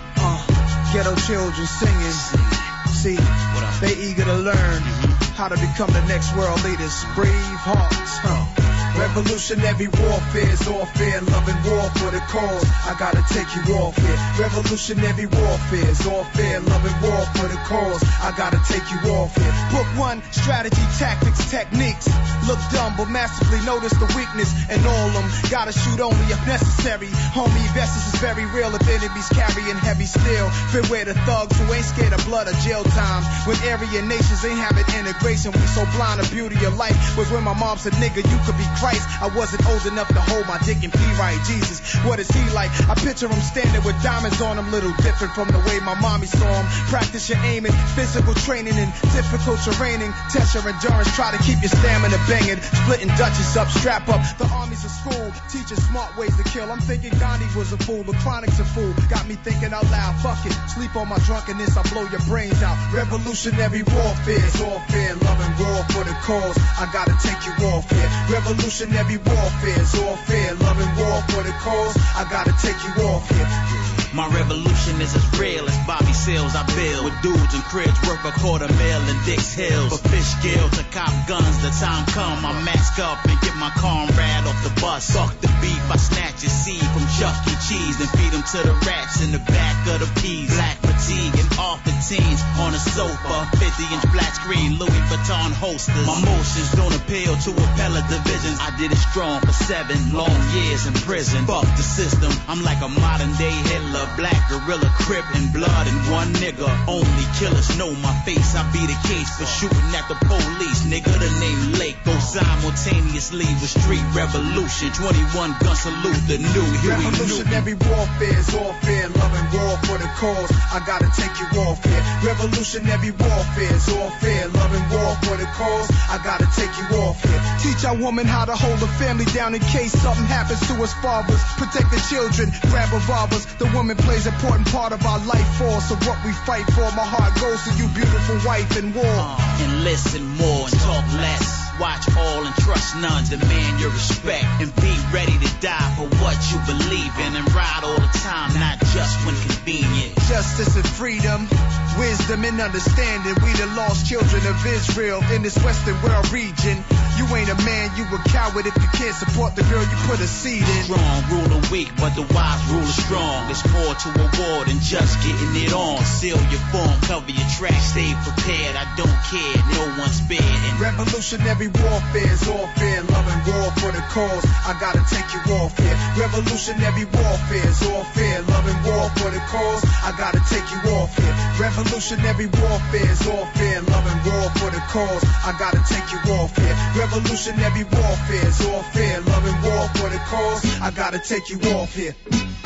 Uh, ghetto children singing. See, they eager to learn how to become the next world leaders. Brave hearts, huh? Revolutionary warfare is all fair, love and war for the cause. I gotta take you off here. Revolutionary warfare is all fair, love and war for the cause. I gotta take you off here. Book one, strategy, tactics, techniques. Look dumb, but massively notice the weakness in all them. Gotta shoot only if necessary. Homie, Vestas is very real if enemies carrying heavy steel. Beware the thugs who ain't scared of blood or jail time. When Aryan nations ain't having integration, we so blind the beauty of life was when my mom said, nigga, you could be Christ. I wasn't old enough to hold my dick and pee right. Jesus, what is he like? I picture him standing with diamonds on him, little different from the way my mommy saw him. Practice your aiming, physical training in difficult terraining. Test your endurance, try to keep your stamina banging. Splitting Dutches up, strap up. The army's a school, teaching smart ways to kill. I'm thinking Gandhi was a fool, the chronic's a fool. Got me thinking out loud, fuck it. Sleep on my drunkenness, I blow your brains out. Revolutionary warfare is all fair, love and war for the cause. I gotta take you off here. Revolutionary warfare is all fair, love and war for the cause. I gotta take you off here. My revolution is as real as Bobby Seals I build. With dudes and cribs worth a quarter mil in Dix Hills. For fish gill to cop guns, the time come I mask up and get my comrade off the bus. Fuck the beef, I snatch a seed from Chuck E. Cheese and feed them to the rats in the back of the peas. Black fatigue and off the teens on a sofa. fifty inch flat screen, Louis Vuitton holsters. My motions don't appeal to appellate divisions. I did it strong for seven long years in prison. Fuck the system, I'm like a modern day Hitler. Black gorilla, crip and blood and one nigga. Only killers know my face. I be the case for shooting at the police. Nigga, the name Lake go simultaneously with street revolution. twenty-one gun salute, the new Huey Newton. Revolutionary warfare is all fair, love and war for the cause. I gotta take you off here. Revolutionary warfare is all fair, love and war for the cause. I gotta take you off here. Teach our woman how to hold a family down in case something happens to us fathers. Protect the children, grab revolvers. The woman plays an important part of our life force. So what we fight for, my heart goes to you, beautiful wife in war. Uh, and listen more and talk less. Watch all and trust none. Demand your respect and be ready to die for what you believe in. And ride all the time, not just when convenient. Justice and freedom, wisdom and understanding. We the lost children of Israel in this Western world region. You ain't a man, you a coward if you can't support the girl you put a seed in. Strong rule the weak, but the wise rule is strong. There's more to a war than just getting it on. Seal your form, cover your tracks, stay prepared. I don't care, no one's spared. And revolutionary warfare is all fair, love and war for the cause. I gotta take you off here. Revolutionary warfare is all fair, love and war for the cause. I gotta take you off here. Revolutionary warfare is all fair, love and war for the cause. I gotta take you off here. Revolutionary warfare is all fair, love and war for the cause. I gotta take you off here.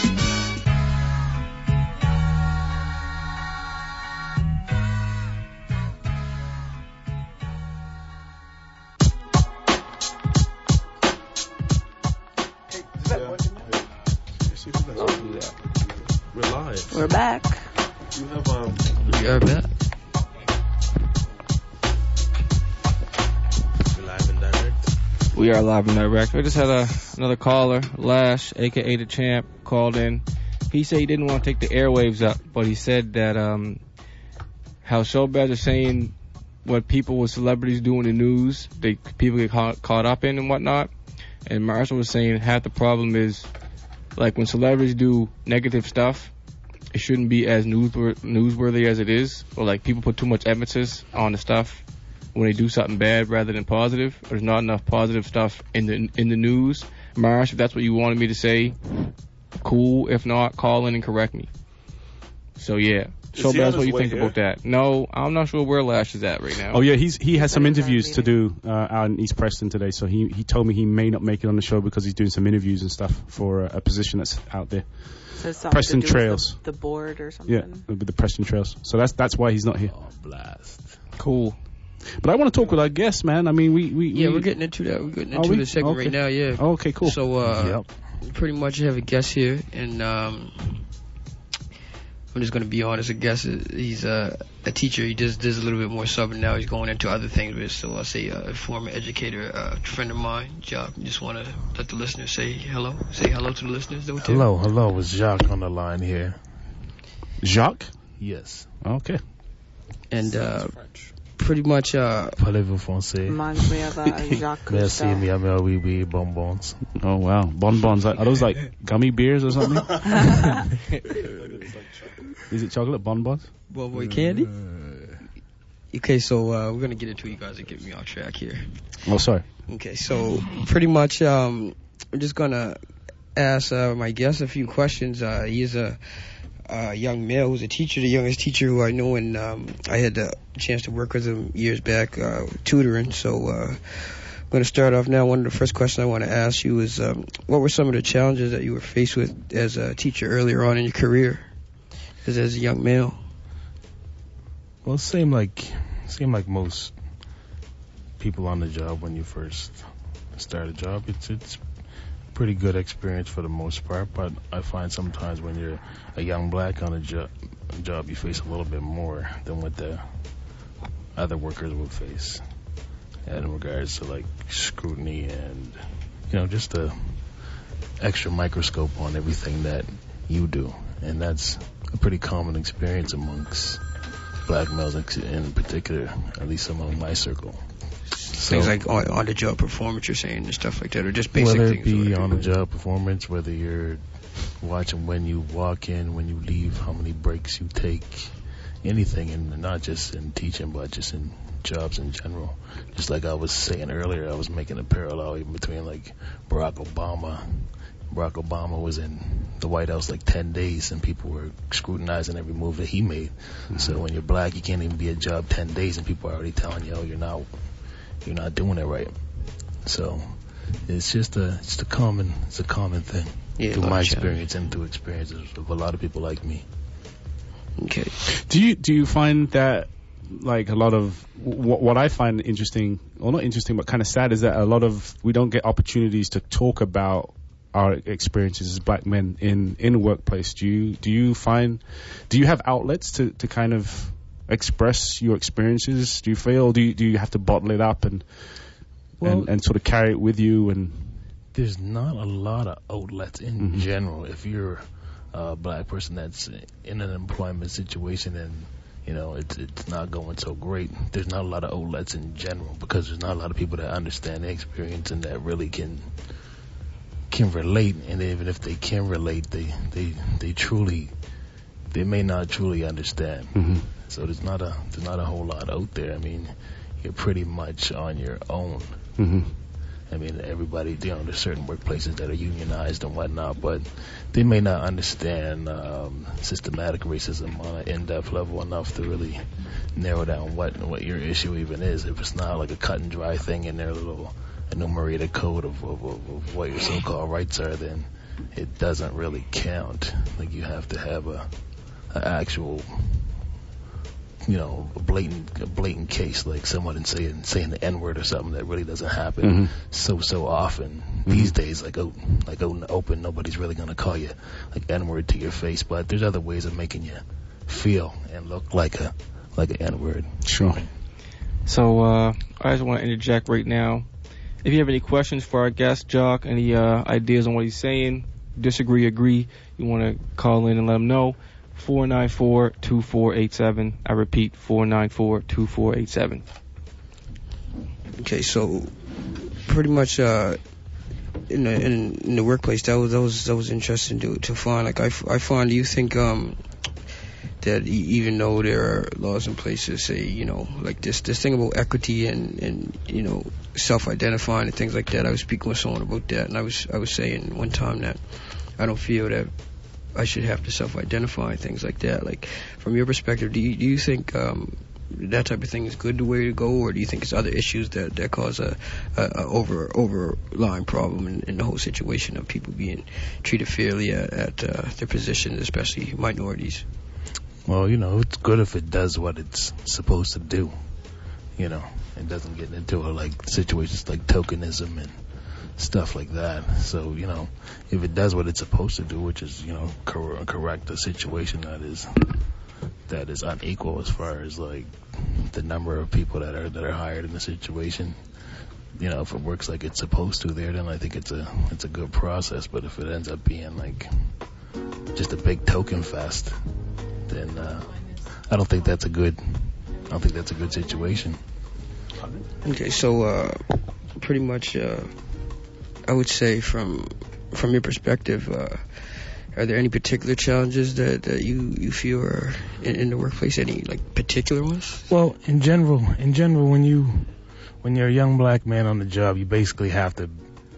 We're live. We're back. You have um. We are back. We're live and direct. We are live and direct. We just had a, another caller, Lash, aka the Champ, called in. He said he didn't want to take the airwaves up, but he said that um, how Showbiz are saying what people with celebrities do in the news, they people get caught, caught up in and whatnot. And Marshall was saying half the problem is, like, when celebrities do negative stuff, it shouldn't be as newsworthy, newsworthy as it is. Or, like, people put too much emphasis on the stuff when they do something bad rather than positive. There's not enough positive stuff in the in the news. Marsh, if that's what you wanted me to say, cool. If not, call in and correct me. So yeah. So that's what you think here? About that. No, I'm not sure where Lash is at right now. Oh yeah, he's he has some interviews to do uh, out in East Preston today. So he he told me he may not make it on the show because he's doing some interviews and stuff for a, a position that's out there. So Preston Trails. The, the board or something. Yeah, with the Preston Trails. So that's that's why he's not here. Oh, blast. Cool. But I want to talk with our guests, man. I mean, we we yeah, we, we're getting into that. We're getting oh, into we? the segment okay. right now. Yeah. Oh, okay, cool. So uh, yep. pretty much have a guest here, and um. I'm just going to be honest. I guess he's uh, a teacher. He does does a little bit more subbing now. He's going into other things, but still, I'll say uh, a former educator, uh, a friend of mine, Jacques. Just want to let the listeners say hello. Say hello to the listeners. Hello, hello. It's Jacques on the line here. Jacques? Yes. Okay. And uh, pretty much. Uh, Parlez-vous français? Reminds me of uh, Jacques. Merci, mi ami, oui, oui, bonbons. Oh wow, bonbons. Are those like gummy bears or something? Is it chocolate bonbons? Well, boy, candy. Okay, so uh, we're gonna get into it, you guys, and get me off track here. Oh, sorry. Okay, so pretty much, um, I'm just gonna ask uh, my guest a few questions. Uh, he's a, a young male who's a teacher, the youngest teacher who I know, and um, I had the chance to work with him years back, uh, tutoring. So uh, I'm gonna start off now. One of the first questions I want to ask you is, um, what were some of the challenges that you were faced with as a teacher earlier on in your career? As a young male? Well, it seemed like, seemed like most people on the job when you first start a job, it's it's a pretty good experience for the most part, but I find sometimes when you're a young black on a jo- job, you face a little bit more than what the other workers would face in regards to like scrutiny and, you know, just a extra microscope on everything that you do. And that's a pretty common experience amongst black males in particular, at least among my circle. So, things like on, on the job performance, you're saying, and stuff like that, or just basic whether things. Whether it be on the job performance, whether you're watching when you walk in, when you leave, how many breaks you take, anything, and not just in teaching, but just in jobs in general. Just like I was saying earlier, I was making a parallel even between like Barack Obama. Barack Obama was in the White House like ten days and people were scrutinizing every move that he made. Mm-hmm. So when you're black, you can't even be at a job ten days and people are already telling you, oh, you're not, you're not doing it right. So it's just a, it's a common, it's a common thing yeah, through my experience and through experiences of a lot of people like me. Okay. Do you, do you find that like a lot of what, what I find interesting, or not interesting, but kind of sad is that a lot of, we don't get opportunities to talk about our experiences as black men in in the workplace. Do you do you find do you have outlets to, to kind of express your experiences? Do you feel, or do you, do you have to bottle it up and, well, and and sort of carry it with you? And there's not a lot of outlets in mm-hmm. general. If you're a black person that's in an employment situation and you know it's it's not going so great, there's not a lot of outlets in general because there's not a lot of people that understand the experience and that really can. can relate, and even if they can relate, they they they truly they may not truly understand. Mm-hmm. So there's not a there's not a whole lot out there. I mean, you're pretty much on your own. Mm-hmm. I mean, everybody, you know, there's certain workplaces that are unionized and whatnot, but they may not understand um, systematic racism on an in-depth level enough to really narrow down what what your issue even is. If it's not like a cut and dry thing in their little enumerated code of, of, of what your so-called rights are, then it doesn't really count. Like you have to have a, a actual, you know, a blatant, a blatant case, like someone saying saying the N-word or something that really doesn't happen mm-hmm. so so often mm-hmm. these days. Like out, like out in the open, nobody's really gonna call you like N-word to your face, but there's other ways of making you feel and look like a like an N-word. Sure. So uh, I just want to interject right now. If you have any questions for our guest, Jock, any uh, ideas on what he's saying, disagree, agree, you want to call in and let him know, four nine four, two four eight seven. I repeat, four nine four, two four eight seven. Okay, so pretty much uh, in the in, in the workplace, that was that was that was interesting to to find. Like I, I find, do you think um that e- even though there are laws in place that say, you know, like this this thing about equity and, and you know, self-identifying and things like that. I was speaking with someone about that, and I was I was saying one time that I don't feel that I should have to self-identify and things like that. Like, from your perspective, do you, do you think um, that type of thing is good the way to go, or do you think it's other issues that, that cause a, a, a over overlying problem in, in the whole situation of people being treated fairly at, at uh, their positions, especially minorities? Well, you know, it's good if it does what it's supposed to do. You know, it doesn't get into like situations like tokenism and stuff like that. So, you know, if it does what it's supposed to do, which is, you know, cor- correct a situation that is that is unequal as far as like the number of people that are that are hired in the situation. You know, if it works like it's supposed to there, then I think it's a it's a good process. But if it ends up being like just a big token fest, then uh, I don't think that's a good I don't think that's a good situation. Okay, so uh, pretty much, uh, I would say from from your perspective, uh, are there any particular challenges that, that you, you feel are in, in the workplace? Any like particular ones? Well, in general, in general, when you when you're a young black man on the job, you basically have to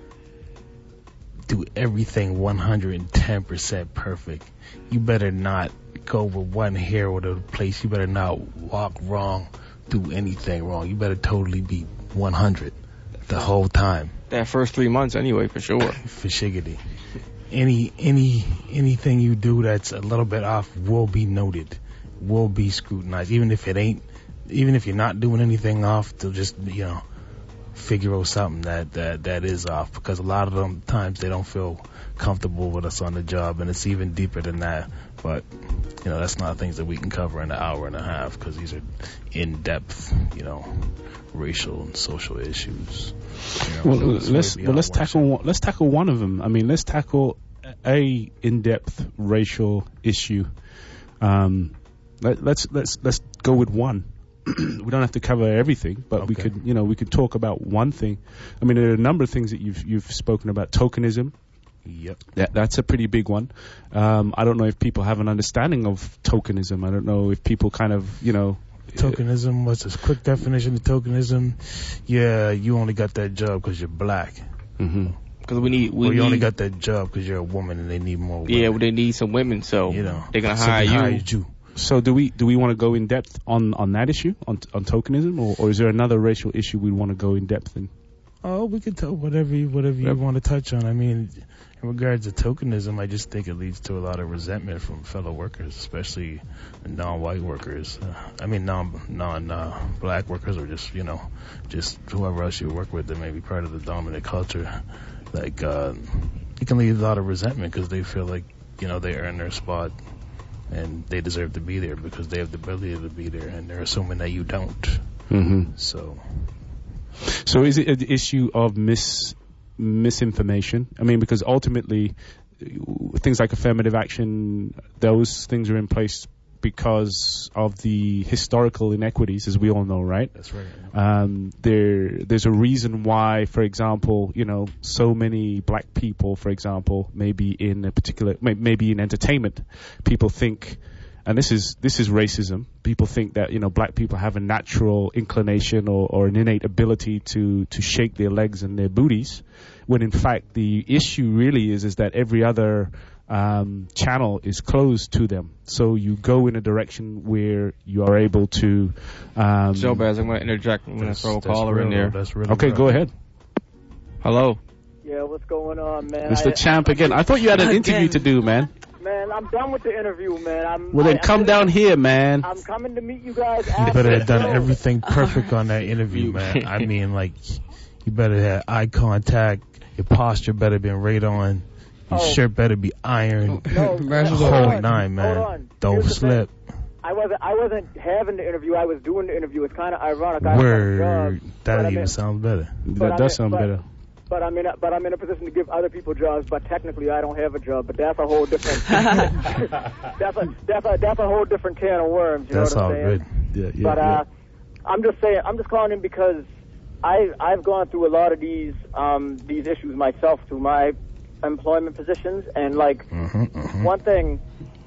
do everything one hundred ten percent perfect. You better not go over one hair or the place. You better not walk wrong, do anything wrong. You better totally be one hundred the whole time. That first three months anyway, for sure. For shiggity. Any, any, anything you do that's a little bit off will be noted, will be scrutinized. Even if it ain't, even if you're not doing anything off, they'll just, you know, figure out something that, that, that is off. Because a lot of them times they don't feel comfortable with us on the job, and it's even deeper than that. But, you know, that's not things that we can cover in an hour and a half, because these are in-depth, you know, racial and social issues. You know, well, so let's well let's tackle one, let's tackle one of them. I mean, let's tackle a in-depth racial issue. Um, let, let's let's let's go with one. We don't have to cover everything, but okay. we could, you know, we could talk about one thing. I mean, there are a number of things that you've you've spoken about. Tokenism. Yep. That, that's a pretty big one. Um, I don't know if people have an understanding of tokenism. I don't know if people kind of, you know. Tokenism, what's this quick definition of tokenism? Yeah, you only got that job because you're black. Mm-hmm. Because we need, we or you need, only got that job because you're a woman and they need more women. Yeah, well, they need some women, so you know, they're gonna so hire they you. you. So do we do we want to go in depth on, on that issue on on tokenism, or, or is there another racial issue we want to go in depth in? Oh, we can tell whatever you, whatever you yep. want to touch on. I mean, in regards to tokenism, I just think it leads to a lot of resentment from fellow workers, especially non-white workers. Uh, I mean, non non uh, black workers, or just you know, just whoever else you work with that may be part of the dominant culture. Like, uh, it can lead to a lot of resentment because they feel like you know they earn their spot and they deserve to be there because they have the ability to be there, and they're assuming that you don't. Mm-hmm. So. So is it an issue of mis misinformation? I mean, because ultimately, things like affirmative action, those things are in place because of the historical inequities, as we all know, right? That's right. Um, there, there's a reason why, for example, you know, so many black people, for example, maybe in a particular, maybe in entertainment, people think. And this is this is racism. People think that you know black people have a natural inclination or, or an innate ability to, to shake their legs and their booties, when in fact the issue really is is that every other um, channel is closed to them. So you go in a direction where you are able to. Um, so, Baz, I'm going to interject. I'm going to throw a caller real, in there. That's really okay, real. go ahead. Hello. Yeah, what's going on, man? Mister I, Champ I, again. I thought you had an interview to do, man. Man, I'm done with the interview, man. I'm, well, then I, come I'm down here, man. I'm coming to meet you guys You after better have done show. everything perfect on that interview, man. I mean, like, you better have eye contact. Your posture better been right on. Your oh. shirt better be ironed. No, the whole nine, man. Hold on. Don't Here's slip. I wasn't. I wasn't having the interview. I was doing the interview. It's kind of ironic. Word. I have a job, that even in, sounds better. That does sound but, better. But I'm in. A, but I'm in a position to give other people jobs. But technically, I don't have a job. But that's a whole different. that's a that's a that's a whole different can of worms. You that's know what I'm all saying? good. Yeah, yeah, but uh, yeah. I'm just saying. I'm just calling in because I I've gone through a lot of these um these issues myself through my employment positions, and like mm-hmm, mm-hmm. one thing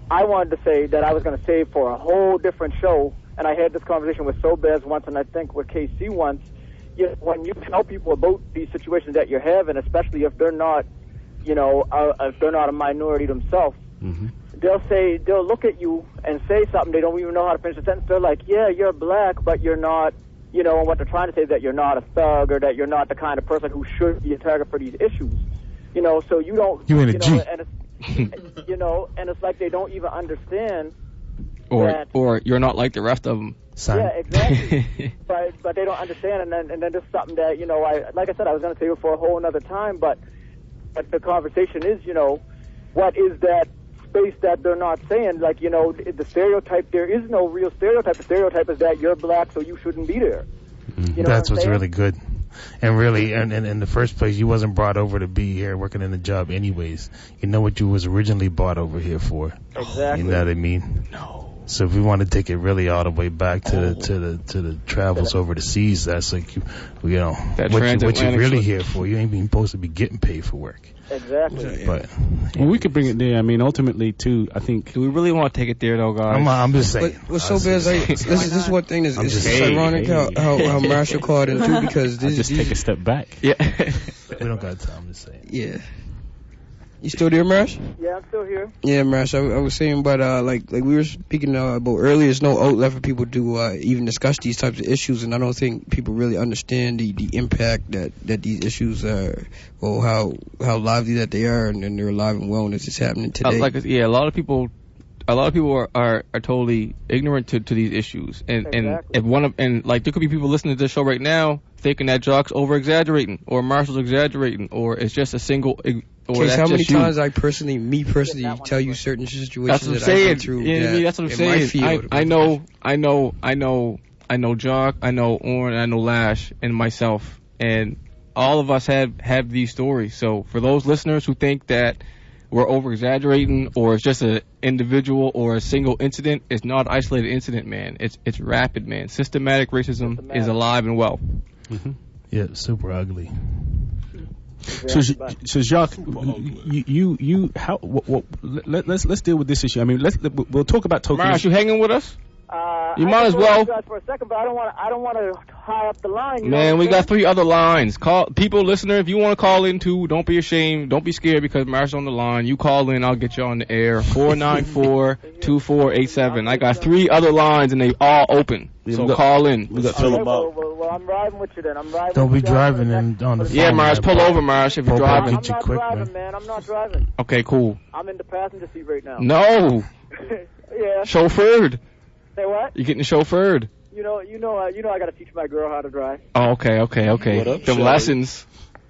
I wanted to say that I was going to save for a whole different show, and I had this conversation with Sobez once, and I think with K C once. You know, when you tell people about these situations that you're having, especially if they're not, you know, uh, if they're not a minority themselves, mm-hmm. they'll say, they'll look at you and say something. They don't even know how to finish the sentence. They're like, yeah, you're black, but you're not, you know, and what they're trying to say is that you're not a thug or that you're not the kind of person who should be a target for these issues. You know, so you don't, You ain't a you G. know, and it's, you know, and it's like they don't even understand Or that, or you're not like the rest of them. yeah, exactly. but but they don't understand, and then and then it's something that, you know, I like I said, I was going to save it for a whole another time, but but the conversation is, you know, what is that space that they're not saying? Like, you know, the stereotype, there is no real stereotype. The stereotype is that you're black, so you shouldn't be there. You know That's what I'm what's saying? really good. And really, and, and in the first place, you wasn't brought over to be here working in the job anyways. You know what you was originally brought over here for. Exactly. You know what I mean? No. So if we want to take it really all the way back to the to the to the travels over the seas, that's like you, you know, That what, you, what you transatlantic really trip. here for. You ain't even supposed to be getting paid for work. Exactly. But Well, we could bring it there. I mean, ultimately, too, I think. Do we really want to take it there, though, guys? I'm, I'm just saying. But what's so bad is like, this is this is one thing that's I'm it's just just saying. ironic how how, how Marshall called in too, because I'll this just these, take a step back. Yeah. We don't got time to say. yeah. You still there, Marsh? Yeah, I'm still here. Yeah, Marsh. I, I was saying, but uh, like like we were speaking uh, about earlier, there's no outlet for people to uh, even discuss these types of issues, and I don't think people really understand the, the impact that, that these issues are, or how how lively that they are, and, and they're alive and well, and it's just happening today. Uh, like yeah, a lot of people, a lot of people are are, are totally ignorant to, to these issues, and Exactly. and if one of and like there could be people listening to this show right now thinking that Jock's over exaggerating or Marshall's exaggerating or it's just a single. Or Case that's how many just you. times I personally, me personally, tell you certain situations That's what I'm that I've saying. been through. Yeah, that that's what I'm in my saying. field, I, I know, I know, I know, I know Jock, I know Orrin, I know Lash, and myself, and all of us have have these stories. So for those listeners who think that we're over exaggerating or it's just an individual or a single incident, it's not an isolated incident, man. It's it's rapid, man. Systematic racism Systematic. is alive and well. Mm-hmm. Yeah, super ugly. So, so Jacques, you, you, you, how, what, what, let, let's let's deal with this issue. I mean, let's we'll talk about tokenism. Marsh, you hanging with us? Uh, You I might can as go well. with you guys for a second, but I don't want I don't want to high up the line. You know Man, what we I'm got saying? three other lines. Call people, listener. If you want to call in too, don't be ashamed. Don't be scared because Marsh's on the line. You call in, I'll get you on the air. Four nine four two four eight seven. I got three other lines and they all open. Yeah, So we got- call in. We got Okay, well, well, well, I'm riding with you then. I'm riding. Don't with be you guys driving for the and next- on the for Yeah, phone, Marsh, man. pull over, Marsh, if you're Popo driving. I'm Get you not quick, driving, man. man. I'm not driving. Okay, cool. I'm in the passenger seat right now. No, Yeah. chauffeured. Say what? You're getting chauffeured. You know, you know, uh, you know, I got to teach my girl how to drive. Oh, okay, okay, okay. What up, Them Shelly? lessons.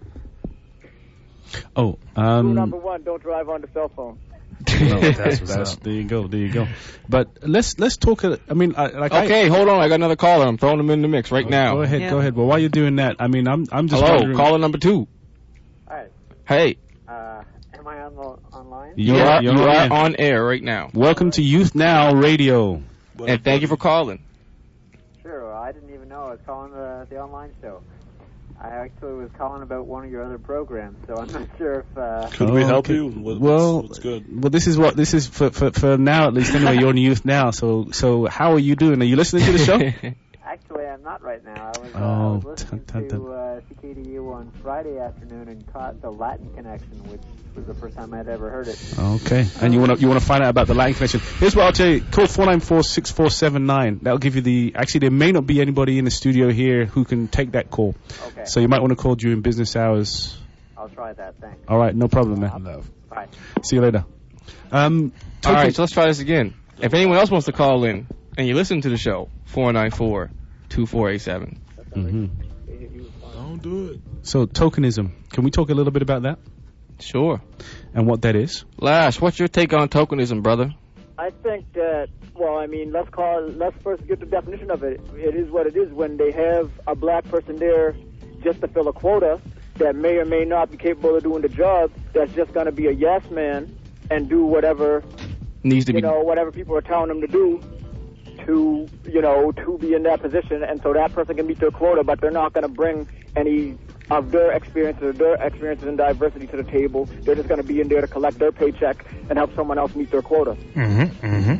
Oh, Rule um, number one: don't drive on the cell phone. no, that's, that's, there you go, there you go. But let's let's talk. uh, I mean, I, like I, Okay, hold on. I got another caller. I'm throwing him in the mix right now. Go ahead, Yeah. go ahead. But while you're doing that, I mean, I'm I'm just Hello, wondering. caller number two. Hi. Hey, Uh, am I on the online? You you are, are, you're you on are air. on air right now. Welcome to Youth Now Radio. And thank you for calling. Sure. Well, I didn't even know I was calling the the online show. I actually was calling about one of your other programs, so I'm not sure if. Uh, Could we help you? What- well, what's good? Well, this is what this is for, for for now at least. Anyway, you're on Youth Now. So so how are you doing? Are you listening to the show? actually, I'm not right now. I was, uh, Oh, I was listening dun, dun, dun. to uh, C K D U on Friday afternoon and caught the Latin Connection, which was the first time I'd ever heard it. Okay. And you want to you want to find out about the Latin Connection? Here's what I'll tell you. Call four nine four six four seven nine. That'll give you the. Actually, there may not be anybody in the studio here who can take that call. Okay. So you might want to call during business hours. I'll try that. Thanks. All right. No problem, man. Bye. See you later. Um. All token- right, so let's try this again. If anyone else wants to call in and you listen to the show, four nine four two four eight seven. Mhm. Don't do it. So tokenism. Can we talk a little bit about that? Sure. And what that is? Lash, what's your take on tokenism, brother? I think that, well, I mean, let's call, let's first get the definition of it. It is what it is when they have a black person there just to fill a quota that may or may not be capable of doing the job, that's just going to be a yes man and do whatever, Needs to you be. know, whatever people are telling them to do to, you know, to be in that position, and so that person can meet their quota, but they're not going to bring any of their experiences or their experiences and diversity to the table. They're just going to be in there to collect their paycheck and help someone else meet their quota. Mm-hmm. Mm-hmm.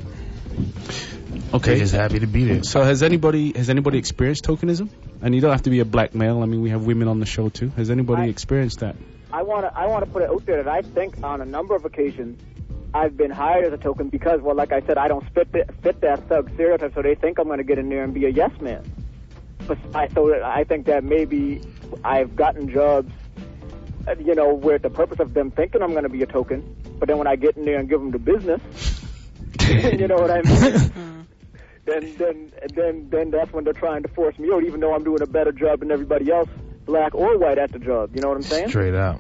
Okay. They're just happy to be there. So has anybody has anybody experienced tokenism? And you don't have to be a black male. I mean, we have women on the show too. Has anybody I, experienced that? I want to I want to put it out there that I think on a number of occasions I've been hired as a token because, well, like I said, I don't fit the, fit that thug stereotype, so they think I'm going to get in there and be a yes man. But I so I think that maybe I've gotten jobs, you know, where the purpose of them thinking I'm going to be a token, but then when I get in there and give them the business, you know what I mean? then then then then that's when they're trying to force me out, even though I'm doing a better job than everybody else, black or white, at the job. You know what I'm saying? Straight out.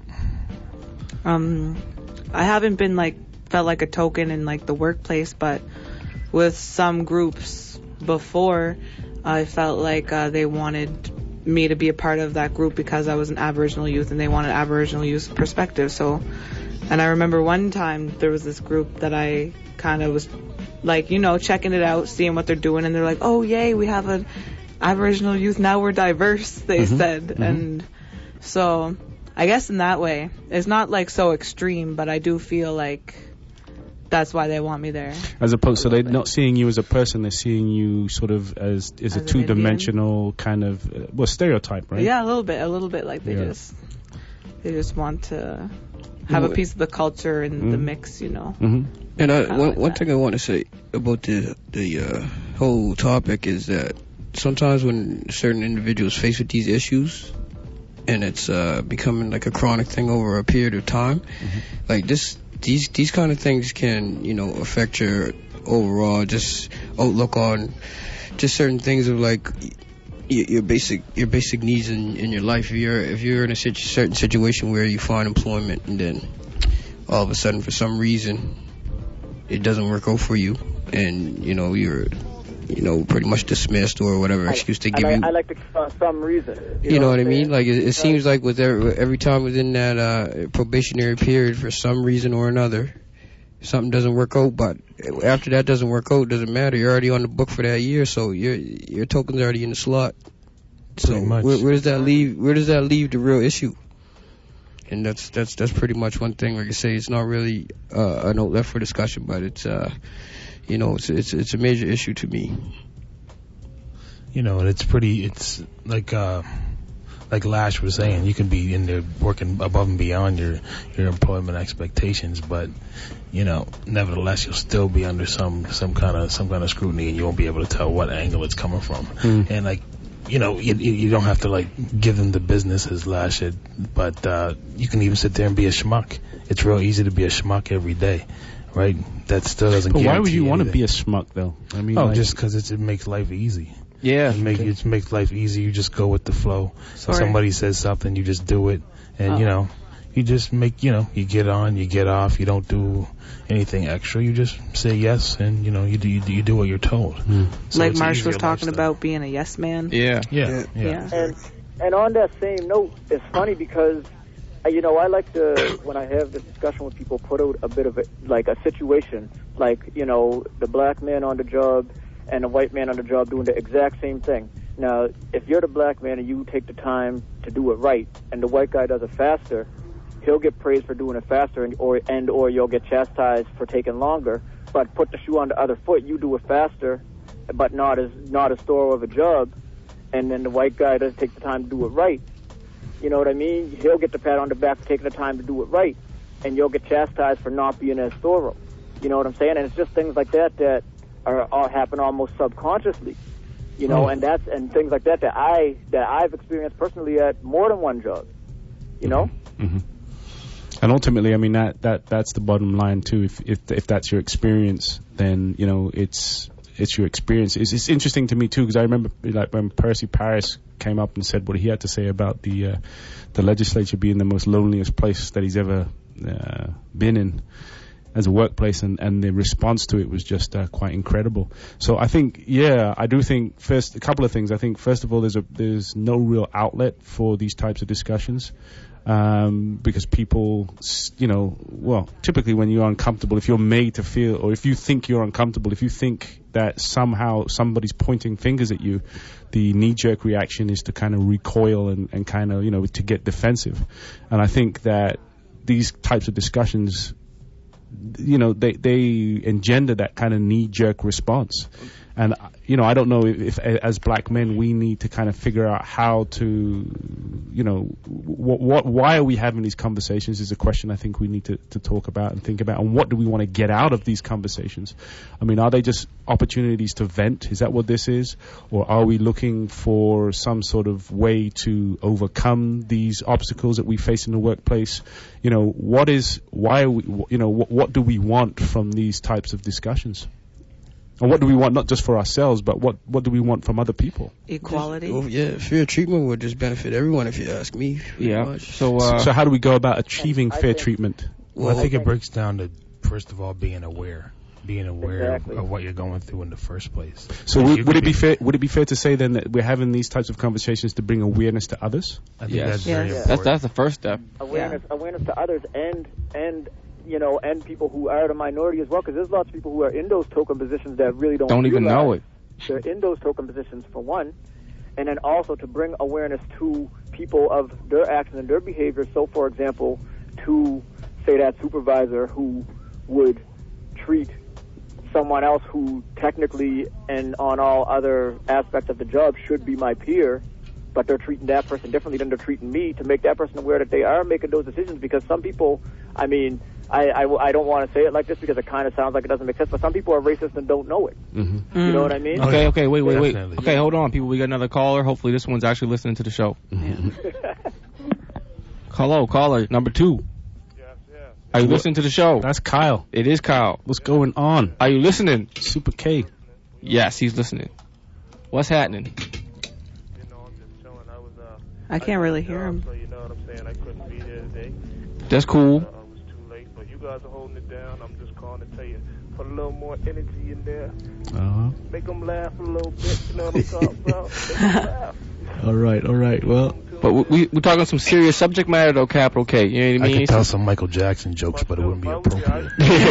Um, I haven't been like felt like a token in like the workplace, but with some groups before, I felt like uh, they wanted me to be a part of that group because I was an Aboriginal youth and they wanted Aboriginal youth perspective. So, and I remember one time there was this group that I kind of was like, you know, checking it out, seeing what they're doing, and they're like, oh yay, we have an Aboriginal youth, now we're diverse, they mm-hmm. said. Mm-hmm. And so I guess in that way, it's not like so extreme, but I do feel like that's why they want me there. As opposed, so they're not seeing you as a person; they're seeing you sort of as as, as a two-dimensional kind of uh, well stereotype, right? Yeah, a little bit, a little bit. Like they yeah. just they just want to have a piece of the culture and mm-hmm. the mix, you know. Mm-hmm. And I, one like one that. thing I want to say about the the uh, whole topic is that sometimes when certain individuals face with these issues, and it's uh, becoming like a chronic thing over a period of time, mm-hmm. like this. These these kind of things can, you know, affect your overall just outlook on just certain things of like your, your basic your basic needs in, in your life. If you're if you're in a situ- certain situation where you find employment and then all of a sudden for some reason it doesn't work out for you, and you know you're you know pretty much dismissed or whatever excuse they give I, you. I like to uh, some reason. You, you know, know what I mean? Like, it, it seems like with every, every time within that uh, probationary period, for some reason or another, something doesn't work out. But after that doesn't work out, it doesn't matter. You're already on the book for that year, so your your token's already in the slot. So where, where does that leave? Where does that leave the real issue? And that's that's that's pretty much one thing. Like I say, it's not really uh, a note left for discussion, but it's uh, you know, it's it's it's a major issue to me. You know, and it's pretty, it's like, uh, like Lash was saying, you can be in there working above and beyond your, your employment expectations, but, you know, nevertheless, you'll still be under some, some kind of, some kind of scrutiny, and you won't be able to tell what angle it's coming from. Mm. And like, you know, you, you don't have to like give them the business as Lash said, but, uh, you can even sit there and be a schmuck. It's real easy to be a schmuck every day. Right? That still doesn't But why would you anything. want to be a schmuck, though? I mean, oh, like, just because it makes life easy. Yeah. It, make, it makes life easy. You just go with the flow. Sorry. If somebody says something, you just do it. And, oh. you know, you just make, you know, you get on, you get off. You don't do anything extra. You just say yes, and, you know, you do you, do, you do what you're told. Mm. So like Marsh was talking lifestyle. about being a yes man. Yeah. Yeah. Yeah. yeah. yeah. And, and on that same note, it's funny because, you know, I like to, when I have this discussion with people, put out a bit of a, like a situation, like, you know, the black man on the job and the white man on the job doing the exact same thing. Now, if you're the black man and you take the time to do it right, and the white guy does it faster, he'll get praised for doing it faster, and or and or you'll get chastised for taking longer. But put the shoe on the other foot, you do it faster, but not as not as thorough of a job, and then the white guy doesn't take the time to do it right. You know what I mean? He'll get the pat on the back for taking the time to do it right, and you'll get chastised for not being as thorough. You know what I'm saying? And it's just things like that that are, are happen almost subconsciously. You know, oh. and that's and things like that that I that I've experienced personally at more than one job. You know. Mm-hmm. And ultimately, I mean that, that that's the bottom line too. If if if that's your experience, then you know it's it's your experience. It's, it's interesting to me too, because I remember like when Percy Paris came up and said what he had to say about the uh, the legislature being the most loneliest place that he's ever uh, been in. as a workplace, and, and the response to it was just uh, quite incredible. So I think, yeah, I do think first a couple of things. I think first of all, there's a there's no real outlet for these types of discussions. Um, because people, you know, well, typically when you're uncomfortable, if you're made to feel, or if you think you're uncomfortable, if you think that somehow somebody's pointing fingers at you, the knee-jerk reaction is to kind of recoil and, and kind of, you know, to get defensive. And I think that these types of discussions, you know, they, they engender that kind of knee-jerk response. And, you know, I don't know if, if as black men we need to kind of figure out how to, you know, what, what, why are we having these conversations is a question I think we need to, to talk about and think about. And what do we want to get out of these conversations? I mean, are they just opportunities to vent? Is that what this is? Or are we looking for some sort of way to overcome these obstacles that we face in the workplace? You know, what is, why are we, you know, what, what do we want from these types of discussions? And what do we want, not just for ourselves, but what, what do we want from other people? Equality. Well, yeah, fair treatment would just benefit everyone, if you ask me. Yeah. Much. So, uh, so how do we go about achieving fair treatment? Well, I think it breaks down to, first of all, being aware. Being aware exactly. of, of what you're going through in the first place. So would, would it be fair? Would it be fair to say then that we're having these types of conversations to bring awareness to others? I think yes. that's yes. very That's, important. that's the first step. Awareness, yeah. awareness to others, and and you know, and people who are the minority as well, because there's lots of people who are in those token positions that really don't don't even know it. They're in those token positions for one, and then also to bring awareness to people of their actions and their behavior. So, for example, to say that supervisor who would treat someone else who technically and on all other aspects of the job should be my peer, but they're treating that person differently than they're treating me, to make that person aware that they are making those decisions. Because some people, I mean, I, I, I don't want to say it like this because it kind of sounds like it doesn't make sense, but some people are racist and don't know it. Mm-hmm. You know what I mean? Okay, okay, wait, wait, wait. Definitely. Okay, hold on, people. We got another caller. Hopefully this one's actually listening to the show. Mm-hmm. Hello, caller number two. Are you listening to the show? That's Kyle. It is Kyle. What's going on? Are you listening? Super K. Yes, he's listening. What's happening? I can't really hear him. So you know what I'm saying? I couldn't be there today. That's cool. Uh, I was too late, but you guys are holding it down. I'm just calling to tell you, put a little more energy in there. Uh-huh. Make them laugh a little bit. You know what I'm talking about? Make them laugh. All right, all right. Well, but we we're talking some serious subject matter though, capital K. You know what I mean? I could tell some Michael Jackson jokes, but it wouldn't be appropriate.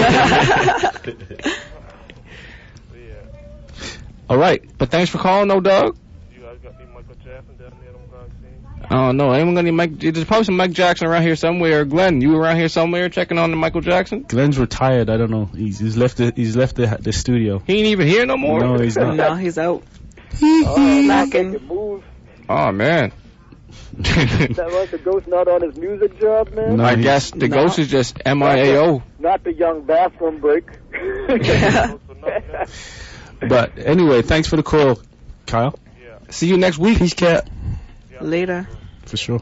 All right, but thanks for calling, though, Doug. You guys got any Michael Jackson down there? I'm gonna see. I don't know. Anyone got any Mike? There's probably some Mike Jackson around here somewhere. Glenn, you around here somewhere checking on the Michael Jackson? Glenn's retired. I don't know. He's he's left the he's left the the studio. He ain't even here no more. No, he's not. No, he's out. Oh, Lacking. move. Oh man. That was the ghost not on his music job, man? No, I he's- guess the No. ghost is just M I A O. Not the young bathroom break. But anyway, thanks for the call, Kyle. See you next week. Peace, cat. Later. For sure.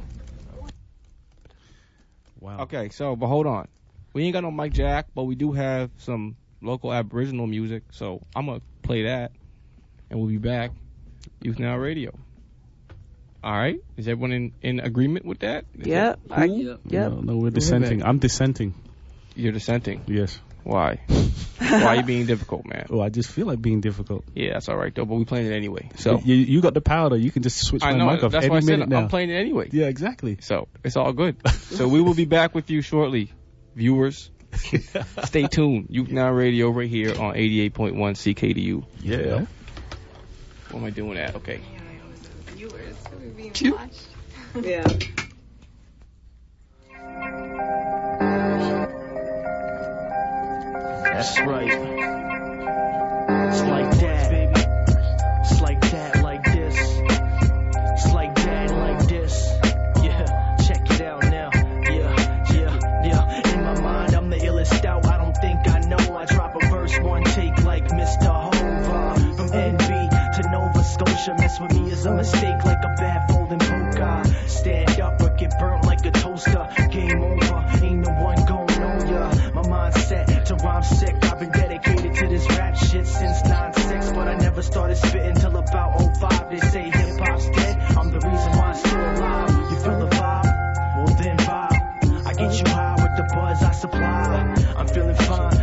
Wow. Okay, so but hold on. We ain't got no Mike Jack, but we do have some local Aboriginal music. So I'm gonna play that, and we'll be back. Youth Now Radio. All right. Is everyone in, in agreement with that? Is Yep. that I, cool? yep. No, no, we're dissenting. I'm dissenting. You're dissenting. Yes. Why? Why are you being difficult, man? Oh, I just feel like being difficult. Yeah, that's all right though. But we playing it anyway. So you, you got the power though. You can just switch I my know. mic off That's any why I said minute now. I'm playing it anyway. Yeah, exactly. So it's all good. So we will be back with you shortly, viewers. Stay tuned. Youth Now Radio right here on eighty-eight point one C K D U. Yeah. What am I doing at? Okay. Viewers, we're being Cute. watched. Yeah. That's right. It's like that, baby. It's like that, like this. It's like that, like this. Yeah, check it out now. Yeah, yeah, yeah. In my mind, I'm the illest out. I don't think I know. I drop a verse, one take like Mister Hova. From N B to Nova Scotia. Mess with me is a mistake, like a bad folding poker. Stand up or get burnt like a toaster. Game over, ain't no one gon' know ya. My mind's set to rhyme sick. I've been dedicated to this rap shit since nine six, but I never started spitting till about oh five. They say hip hop's dead. I'm the reason why I'm still alive. You feel the vibe? Well then vibe. I get you high with the buzz I supply. I'm feeling fine.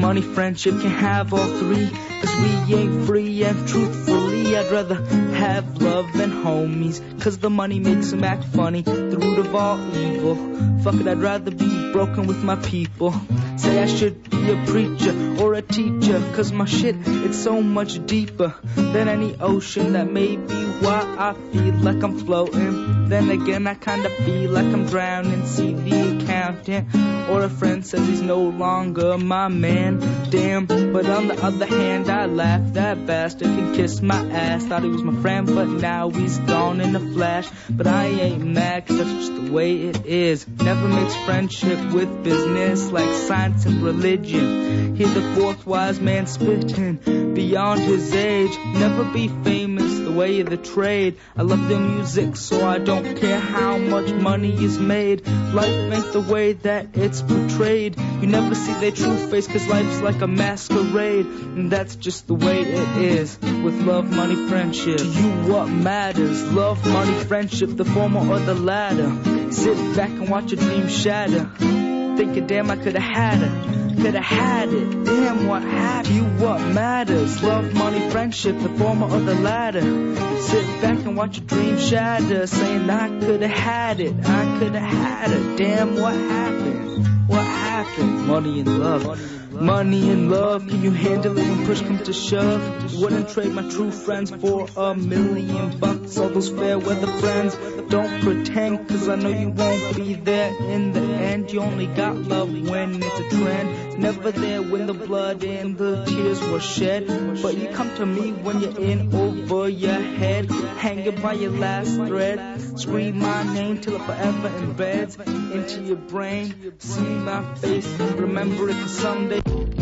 money, friendship, can have all three. Cause we ain't free, and truthfully I'd rather have love than homies. Cause the money makes them act funny, the root of all evil. Fuck it, I'd rather be broken with my people. Say I should be a preacher or a teacher, cause my shit, it's so much deeper than any ocean. That may be why I feel like I'm floating. Then again, I kinda feel like I'm drowning. See the accountant or a friend says he's no longer my man. Damn, but on the other hand, I laugh. That bastard can kiss my ass. Thought he was my friend, but now he's gone in a flash. But I ain't mad, cause that's just the way it is. Never mix friendship with business, like science and religion. Hear the fourth wise man spitting beyond his age. Never be famous the way of the trade. I love their music, so I don't care how much money is made. Life ain't the way that it's portrayed. You never see their true face, cause life's like a masquerade. And that's just the way it is with love, money, friendship. To you what matters? Love, money, friendship, the former or the latter. Sit back and watch your dreams shatter. Thinking, damn, I could've had it, could've had it. Damn, what happened? To you what matters? Love, money, friendship, the former or the latter. Sit back and watch your dreams shatter. Saying I could've had it, I could've had it. Damn, what happened? What happened? Money and love. Money and love, can you handle it when push comes to shove? Wouldn't trade my true friends for a million bucks. All those fair weather friends, don't pretend, cause I know you won't be there in the end. You only got love when it's a trend. Never there when the blood and the tears were shed. But you come to me when you're in over your head, hanging by your last thread. Scream my name till it forever embeds into your brain. See my face, remember it, cause someday.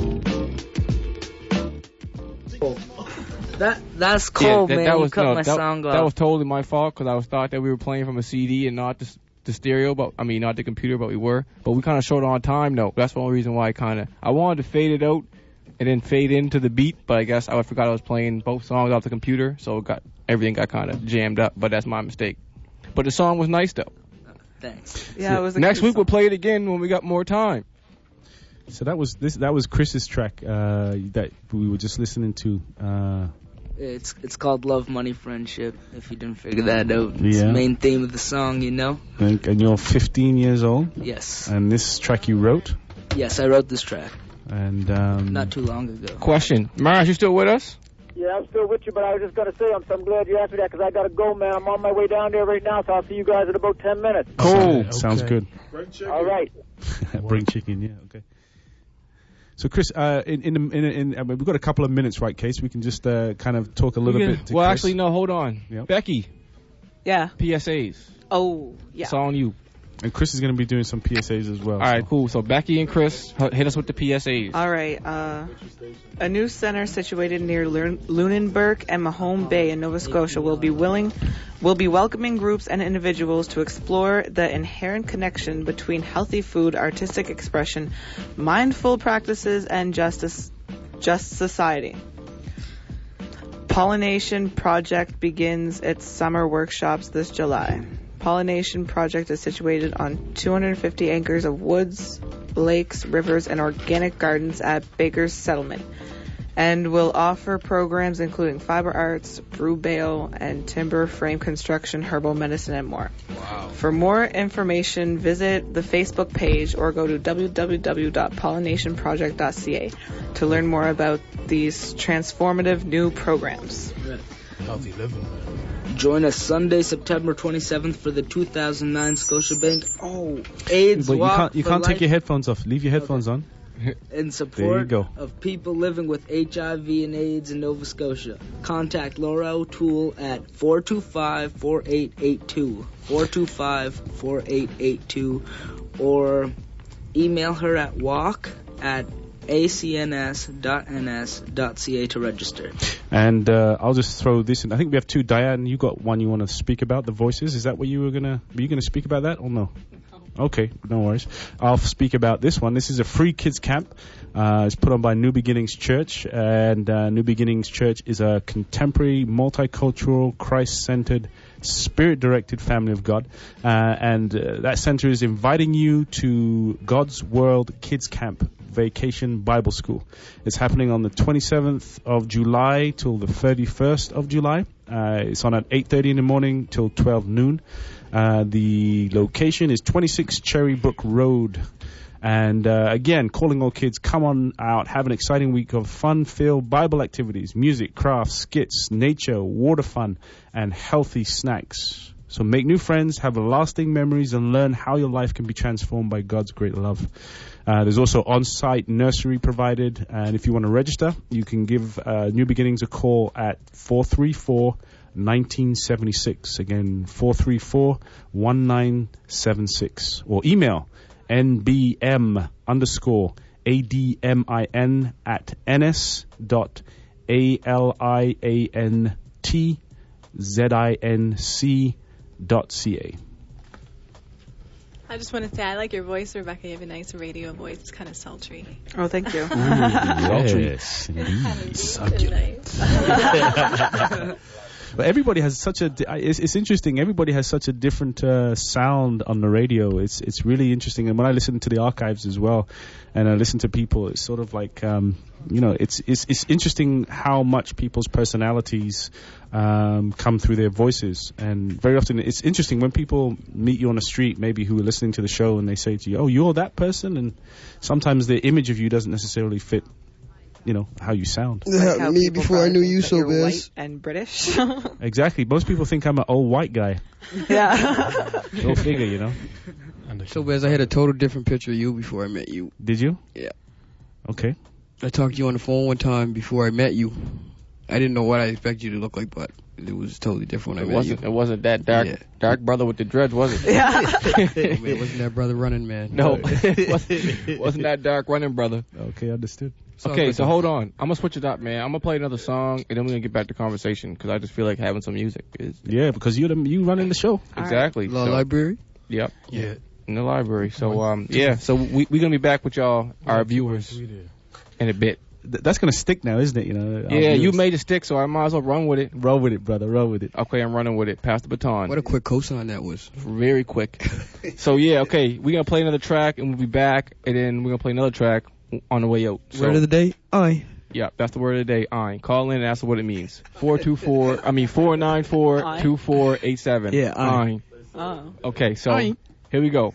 That that's cold, yeah, that, man. that was, you cut no, my that, song off. That was totally my fault, because I was thought that we were playing from a C D and not the, the stereo, but I mean not the computer, but we were. But we kind of showed on time, though. That's the only reason why I kind of I wanted to fade it out and then fade into the beat, but I guess I forgot I was playing both songs off the computer, so it got everything got kind of jammed up. But that's my mistake. But the song was nice, though. Thanks. Yeah, it was. A Next week song. we'll play it again when we got more time. So that was this. That was Chris's track uh, that we were just listening to. Uh, It's it's called Love, Money, Friendship, if you didn't figure that out. It's Yeah. the main theme of the song, you know? and, and you're fifteen years old. Yes. And this track you wrote. Yes, I wrote this track And um, not too long ago. Question, Mars, you still with us? Yeah, I'm still with you, but I was just going to say, I'm, so I'm glad you asked me that, because I got to go, man. I'm on my way down there right now, so I'll see you guys in about ten minutes. Cool. Okay. Sounds good. All right. Bring chicken. Yeah. Okay. So, Chris, uh, in in, in, in uh, we've got a couple of minutes, right, Case? We can just uh, kind of talk a little We can- bit. To well, Chris. actually, no, hold on. Yep. Becky, Yeah. P S As. Oh, yeah. It's on you. And Chris is going to be doing some P S As as well. All right, cool. So Becky and Chris, h- hit us with the P S As. All right. Uh, a new center situated near Lun- Lunenburg and Mahone Bay in Nova Scotia will be willing, will be welcoming groups and individuals to explore the inherent connection between healthy food, artistic expression, mindful practices, and justice, just society. Pollination Project begins its summer workshops this July. Pollination Project is situated on two hundred fifty acres of woods, lakes, rivers, and organic gardens at Baker's Settlement, and will offer programs including fiber arts, brew bale, and timber frame construction, herbal medicine, and more. Wow. For more information, visit the Facebook page or go to w w w dot pollination project dot c a to learn more about these transformative new programs. Healthy living, man. Join us Sunday, September twenty-seventh for the two thousand nine Scotiabank Oh AIDS But you Walk can't you for can't take Life your headphones off. Leave your headphones on. in There you support go. of people living with H I V and AIDS in Nova Scotia. Contact Laura O'Toole at four two five, four eight eight two, four two five, four eight eight two, or email her at walk at a c n s dot n s dot c a to register. And uh, I'll just throw this in. I think we have two. Diane, you got one you want to speak about, the voices. Is that what you were going to... Were you going to speak about that or no? Okay, no worries. I'll speak about this one. This is a free kids camp. Uh, it's put on by New Beginnings Church. And uh, New Beginnings Church is a contemporary, multicultural, Christ-centered, spirit-directed family of God. Uh, and uh, that center is inviting you to God's World Kids Camp Vacation Bible School. It's happening on the twenty-seventh of July till the thirty-first of July. Uh, it's on at eight thirty in the morning till twelve noon. Uh, the location is twenty-six Cherry Brook Road. And uh, again, calling all kids, come on out, have an exciting week of fun-filled Bible activities, music, crafts, skits, nature, water fun, and healthy snacks. So make new friends, have lasting memories, and learn how your life can be transformed by God's great love. Uh, there's also on-site nursery provided, and if you want to register, you can give uh, New Beginnings a call at four three four, one nine seven six. Again, four three four, one nine seven six. Or email nbm underscore admin at ns dot aliantzin dot ca. I just want to say I like your voice, Rebecca. You have a nice radio voice. It's kind of sultry. Oh, thank you. Yes, indeed. Succulent. But everybody has such a. It's, it's interesting. Everybody has such a different uh, sound on the radio. It's it's really interesting. And when I listen to the archives as well, and I listen to people, it's sort of like um, you know, it's it's it's interesting how much people's personalities um, come through their voices. And very often, it's interesting when people meet you on the street, maybe who are listening to the show, and they say to you, "Oh, you're that person," and sometimes the image of you doesn't necessarily fit, you know, how you sound. That happened to me before I knew you so bad. White and British. Exactly. Most people think I'm an old white guy. Yeah. Go figure, you know. So Bez, I had a total different picture of you before I met you. Did you? Yeah. Okay. I talked to you on the phone one time before I met you. I didn't know what I expected you to look like, but it was totally different when it I met wasn't, you. It wasn't that dark, Yeah. dark brother with the dreads, was it? Yeah. Oh, man, it wasn't that brother running, man. No, it wasn't, wasn't that dark running brother. Okay, understood. Okay, good so though. hold on. I'm gonna switch it up, man. I'm gonna play another song, and then we're gonna get back to conversation because I just feel like having some music. Is Yeah, because you're the, you running the show. exactly. Law so- library? Yep. Yeah. In the library. So um, yeah. So we we're gonna be back with y'all, our viewers, in a bit. Th- That's gonna stick now, isn't it? You know. our Yeah, you viewers. made it stick, so I might as well run with it. Roll with it, brother. Roll with it. Okay, I'm running with it. Pass the baton. What a quick cosign that was. Very quick. So yeah, okay, we're gonna play another track, and we'll be back, and then we're gonna play another track on the way out. So, Word of the day? Aye. yeah, that's the word of the day. Aye. Call in and ask what it means. Four two four. I mean four nine four two four eight seven. Yeah, aye. Oh. Okay, so Aye. here we go.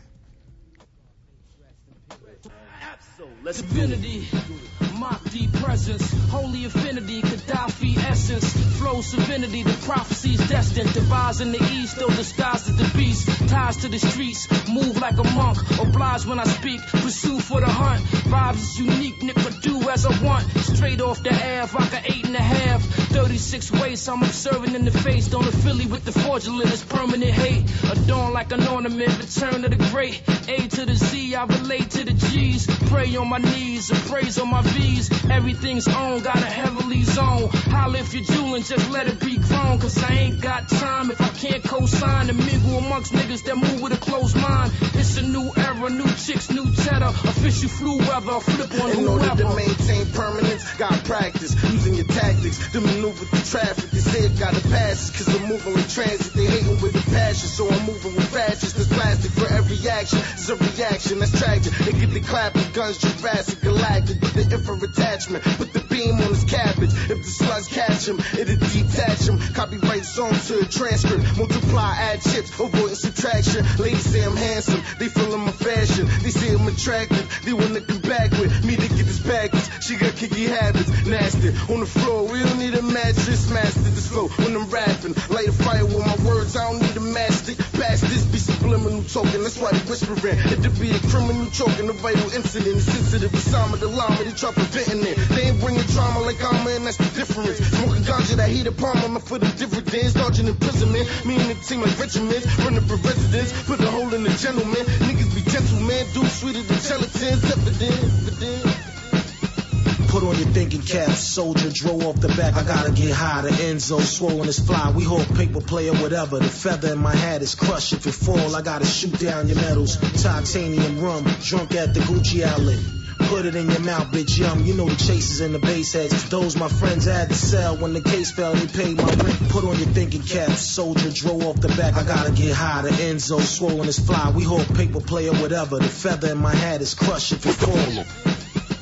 Divinity, mock deep presence, holy affinity, Gaddafi essence, flow divinity, the prophecies destined, devised in the east, still disguised as the beast, ties to the streets, move like a monk, obliged when I speak, pursue for the hunt, vibes is unique, nigga do as I want, straight off the Ave, like an eight and a half, thirty-six waist, I'm observing in the face, don't affiliate with the fraudulent, it's permanent hate, adorned like an ornament, return to the great, A to the Z, I relate to the G's, pray on my knees, and praise on my V's, everything's on, got a heavenly zone, holla if you're Julian, just let it be grown, cause I ain't got time if I can't co-sign and mingle amongst niggas that move with a closed mind, it's a new era, new chicks, new cheddar, official flu weather, flip on In order to whoever. maintain permanence, got practice using your tactics to maneuver the traffic. They say it gotta pass cause I'm moving with transit. They hating with the passion, so I'm moving with fashions. There's plastic for every action. There's a reaction that's tragic. They get the clapping guns, Jurassic, galactic with the infrared attachment. Put the beam on his cabbage. If the slugs catch him, it'll detach him. Copyright songs to a transcript. Multiply, add chips, avoiding subtraction. Ladies say I'm handsome. They feeling my fashion. They say I'm attractive. They wanna come back with me to get this package. She got kicky habits, nasty. On the floor, we don't need a mattress. Master this flow when I'm rapping. Light a fire with my words, I don't need a matchstick. Pass this be subliminal token, that's why they whispering. It'd be a criminal choking, a vital incident. Sensitive, Osama the llama, they try preventing it. They ain't bringing drama like I'm in, that's the difference. Smoking ganja that heat upon my for the dividends. Dodging imprisonment, me and the team like regiments. Running for residence, put a hole in the gentleman. Niggas be gentlemen, do sweeter than gelatins. Evident, evident. Put on your thinking cap, soldier, drove off the back. I gotta get high, the Enzo, swollen is fly. We hold paper play or whatever. The feather in my hat is crushed. If it fall, I gotta shoot down your medals. Titanium rum, drunk at the Gucci outlet. Put it in your mouth, bitch, yum. You know the chasers and the bass heads. Those my friends had to sell. When the case fell, they paid my rent. Put on your thinking cap, soldier, drove off the back. I gotta get high, the Enzo, swollen is fly. We hold paper play or whatever. The feather in my hat is crushed. If it fall.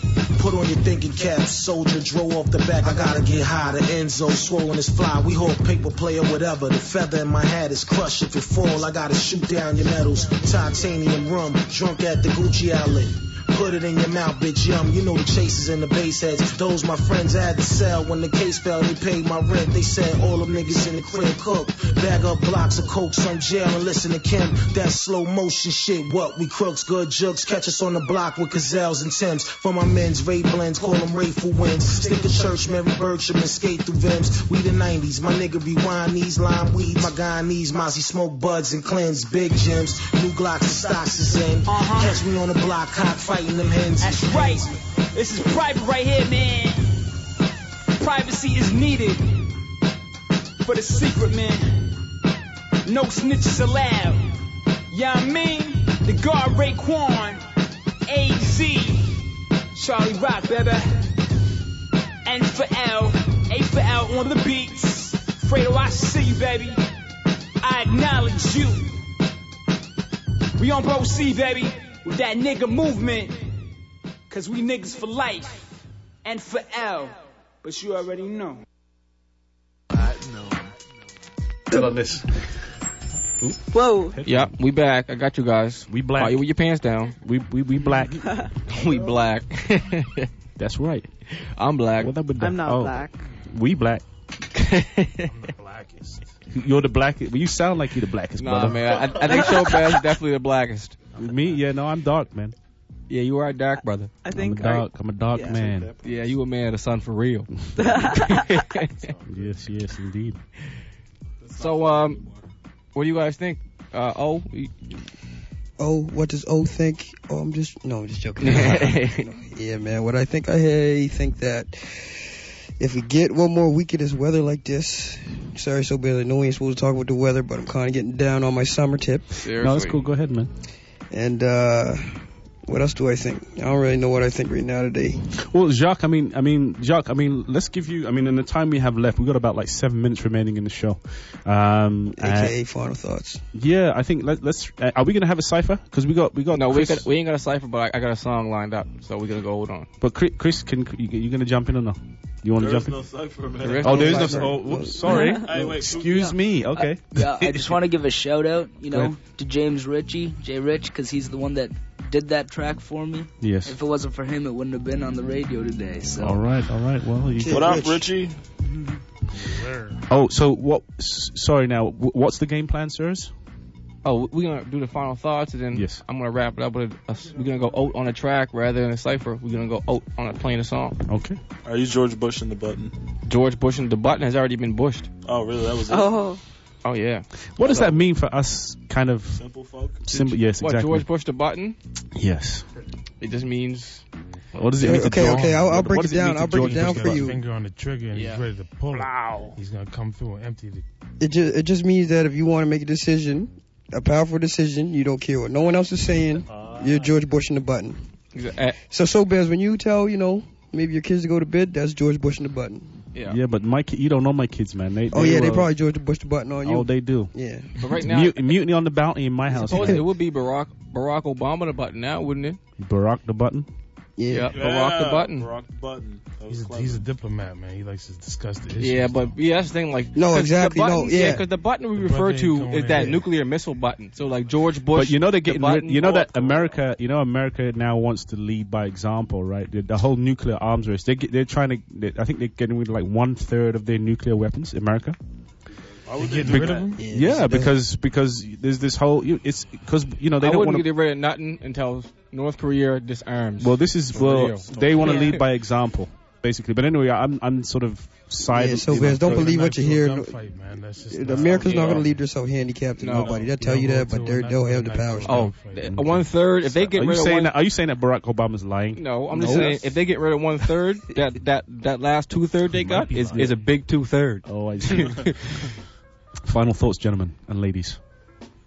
Put on your thinking caps, soldier, drove off the back. I gotta get high, the Enzo, swollen is fly. We hold paper play or whatever. The feather in my hat is crushed. If it fall, I gotta shoot down your medals. Titanium rum, drunk at the Gucci outlet. Put it in your mouth, bitch, yum. You know the chasers and the bass heads. Those my friends I had to sell. When the case fell, they paid my rent. They said all them niggas in the crib cook. Bag up blocks of coke, some jail and listen to Kim. That slow motion shit, what? We crooks, good jugs. Catch us on the block with gazelles and Timbs. For my men's, Ray blends, call them Rayful winds. Stick to church, Mary Bertram and skate through Vims. We the nineties, my nigga rewind these lime weeds. My Guyanese, Mozzie smoke buds and cleanse. Big Jims, new Glocks and stocks is in. Uh-huh. Catch me on the block, cock fighting them hens. That's right. This is private right here, man. Privacy is needed for the secret, man. No snitches allowed. Yeah, I mean, the guard Raekwon, A Z, Charlie Rock, baby. N for L, A for L on the beats. Fredo, I see you, baby. I acknowledge you. We on Bro C, baby, with that nigga movement. Cause we niggas for life and for L, but you already know. I know. Get on this. Ooh. Whoa. Yeah, we back. I got you guys. We black. Are you with your pants down? We we we black. We black. That's right. I'm black. What up with I'm not oh, black. We black. I'm the blackest. You're the blackest. Well, you sound like you're the blackest, nah, brother. man. I, I think Showbaz is definitely the blackest. Me? Yeah, no, I'm dark, man. Yeah, you are a dark brother. I think. I'm a dark. I'm a dark yeah. man. Yeah, you a man of the sun for real. Yes, yes, indeed. So, um, what do you guys think? Uh, oh, Oh, what does O think? Oh, I'm just no, I'm just joking. Yeah, man. What I think, I think that if we get one more week of this weather like this, sorry, so bad. I know we ain't supposed to talk about the weather, but I'm kind of getting down on my summer tip. Seriously. No, that's cool. Go ahead, man. And uh, what else do I think? I don't really know what I think right now today. Well, Jacques, I mean, I mean, Jacques, I mean, let's give you, I mean, in the time we have left, we've got about like seven minutes remaining in the show. Um, A K A uh, final thoughts. Yeah, I think let, let's. Uh, are we gonna have a cipher? Because we got, we got. no, we, Chris, got, we ain't got a cipher, but I, I got a song lined up, so we're gonna go hold on. But Chris, Chris can you, you gonna jump in or no? You want to jump in? There's no cipher, man. There is Oh, no there is no. cipher. Oh, whoops, sorry. Hey, wait, Excuse me. Okay. Uh, yeah, I just want to give a shout out, you Go know, ahead. to James Ritchie, Jay Rich, because he's the one that did that track for me. Yes. If it wasn't for him, it wouldn't have been on the radio today. So. All right, all right. Well, you What up, Richie? Oh, so what? S- sorry, now, w- what's the game plan, sirs? Oh, we're gonna do the final thoughts, and then Yes. I'm gonna wrap it up with a, a, we're gonna go out on a track rather than a cipher. We're gonna go out on a playing a song. Okay. Are you George Bush in the button? George Bush and the button has already been bushed. Oh, really? That was it? Oh. Oh yeah. What does that mean for us? Kind of Simple folk? simple. Yes, What, exactly. George Bush the button? Yes. It just means. What does it mean? to Okay, George- okay, I'll, I'll what break does it down. mean to I'll break George it down Bush for the you. Finger on the trigger and Yeah. he's ready to pull it. Wow. He's gonna come through and empty the. It just it just means that if you want to make a decision, a powerful decision, you don't care what no one else is saying. You're George Bush in the button. Uh, So, so Bears, when you tell, you know, maybe your kids to go to bed, that's George Bush in the button. yeah. Yeah, but my ki- you don't know my kids, man. They, Oh yeah, they uh, probably George Bush the button on you. Oh, they do. Yeah. But right now, Mut- mutiny on the bounty in my house. suppose it would be Barack Barack Obama the button now, wouldn't it? Barack the button. Yeah. Yep, Barack the button. Barack the button. That was He's a, clever. he's a diplomat, man. He likes to discuss the issues. Yeah, but yeah, that's the thing. Like, No, 'cause exactly, The no, button, yeah. because the button we The refer button to ain't going is that in. nuclear missile button. So like George Bush. But you know they're the getting button, rid, you know that or- America, you know America now wants to lead by example, right? The, the whole nuclear arms race. They get, they're trying to. They, I think they're getting rid of like one third of their nuclear weapons. America. Why would They they get do rid that? of him? Yeah, because because there's this whole. you- It's because you know they I don't wouldn't want to. get rid of nothing until North Korea disarms. Well, this is For well, real. they want to Yeah. lead by example, basically. But anyway, I'm I'm sort of side. Yeah, so you know, Bears, don't so- believe what you hear. Gunfight, man. That's just The not- America's not Yeah. going to leave themselves handicapped to No. nobody. They'll tell Yeah, you we'll that, but do they're, it. they'll have the Not power. gonna oh, gunfight. th- one third. If they get Are you rid of saying one, that? Are you saying that Barack Obama's lying? no, I'm just No. saying if they get rid of one third, that that that last two third they got be is lying. is a big two third. Oh, I see. Final thoughts, gentlemen and ladies.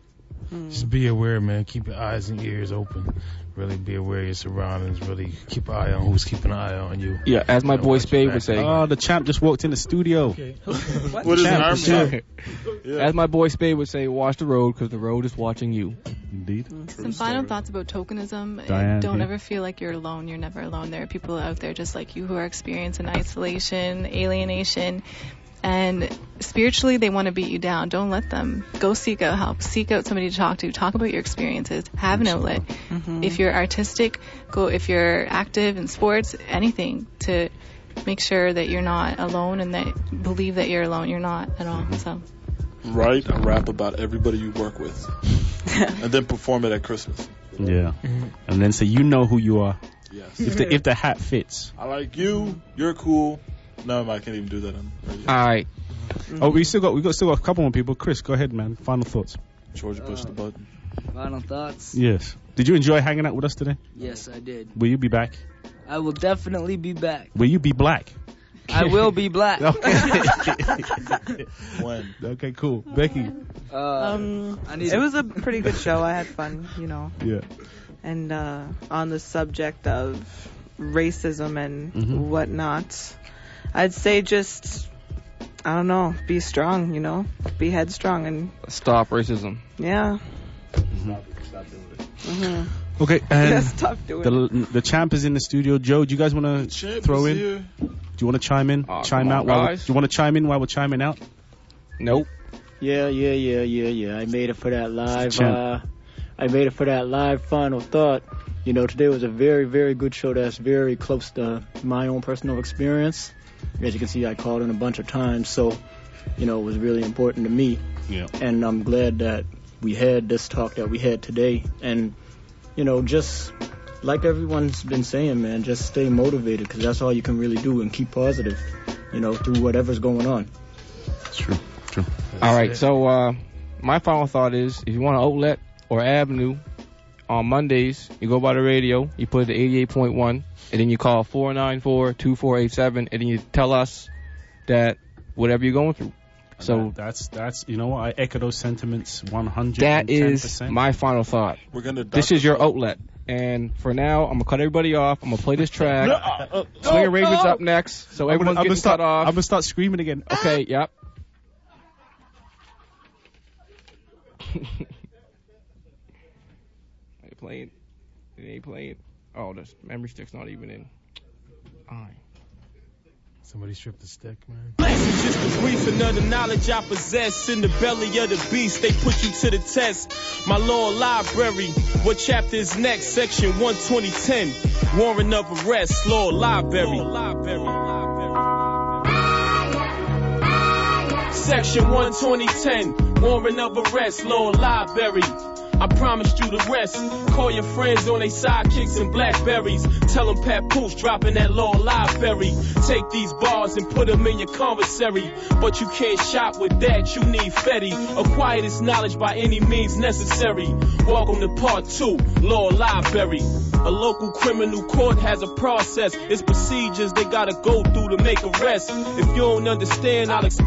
Just be aware, man. Keep your eyes and ears open. Really be aware of your surroundings. Really keep an eye on who's keeping an eye on you. Yeah, as my You know, boy watch Spade your would say. Oh, the champ just walked in the studio. Okay. What is an army? Champ, Yeah. As my boy Spade would say, watch the road because the road is watching you. Indeed. Some final thoughts about tokenism. Diane, Don't yeah. ever feel like you're alone. You're never alone. There are people out there just like you who are experiencing isolation, alienation, and spiritually they want to beat you down. Don't let them. Go seek out help. Seek out somebody to talk to. Talk about your experiences. Have an outlet. Mm-hmm. If you're artistic, go. If you're active in sports, anything to make sure that you're not alone and that believe that you're alone. You're not at all. So. Write a rap about everybody you work with, and then perform it at Christmas. Yeah. And then say, you know who you are. Yes. If the if the hat fits. I like you. You're cool. No, I can't even do that on radio. All right. Oh, we still got we got still got a couple more people. Chris, go ahead, man. Final thoughts. George, push the button. Final thoughts? Yes. Did you enjoy hanging out with us today? Yes, I did. Will you be back? I will definitely be back. Will you be black? I will be black. Okay. When? Okay, cool. Becky. Uh, Um, I need it was a pretty good show. I had fun, you know. Yeah. And uh, on the subject of racism and Mhm. whatnot, I'd say just, I don't know, be strong, you know, be headstrong, and Stop racism. yeah. Stop doing it. Mm-hmm. Okay, and Yeah, stop doing the the champ is in the studio. Joe, do you guys want to Champ throw is in? here. Do you want to chime in? Oh, chime come out on, while we, guys. do you want to chime in while we're chiming out? Nope. Yeah, yeah, yeah, yeah, yeah. I made it for that live. Champ. Uh, I made it for that live final thought. You know, today was a very, very good show that's very close to my own personal experience. As you can see, I called in a bunch of times, so, you know, it was really important to me. Yeah. And I'm glad that we had this talk that we had today. And, you know, just like everyone's been saying, man, just stay motivated, because that's all you can really do, and keep positive, you know, through whatever's going on. It's true. True. All right. So uh, my final thought is, if you want an outlet or avenue, on Mondays you go by the radio, you put it to eighty-eight point one, and then you call four nine four, two four eight seven, and then you tell us that whatever you're going through. So That- that's that's you know what, I echo those sentiments one hundred. that is my final thought. We're gonna. This is your outlet. And for now, I'm gonna cut everybody off. I'm gonna play this track. uh, Swinger Ravens up next, so I'm everyone's gonna, I'm getting gonna start, cut off. I'm gonna start screaming again. Okay, yep. They playing. It ain't playing. Oh, the memory stick's not even in. Alright. Somebody stripped the stick, man. It's just a briefing of the knowledge I possess. In the belly of the beast, they put you to the test. My law library, what chapter is next? Section one twenty ten, warrant of arrest, law library. Section one twenty ten, warrant of arrest, law library. I promised you the rest. Call your friends on they sidekicks and blackberries. Tell them Papoose dropping that law library. Take these bars and put them in your commissary. But you can't shop with that, you need Fetty. Acquire this knowledge by any means necessary. Welcome to part two, law library. A local criminal court has a process. It's procedures they gotta go through to make arrests. If you don't understand, I'll explain.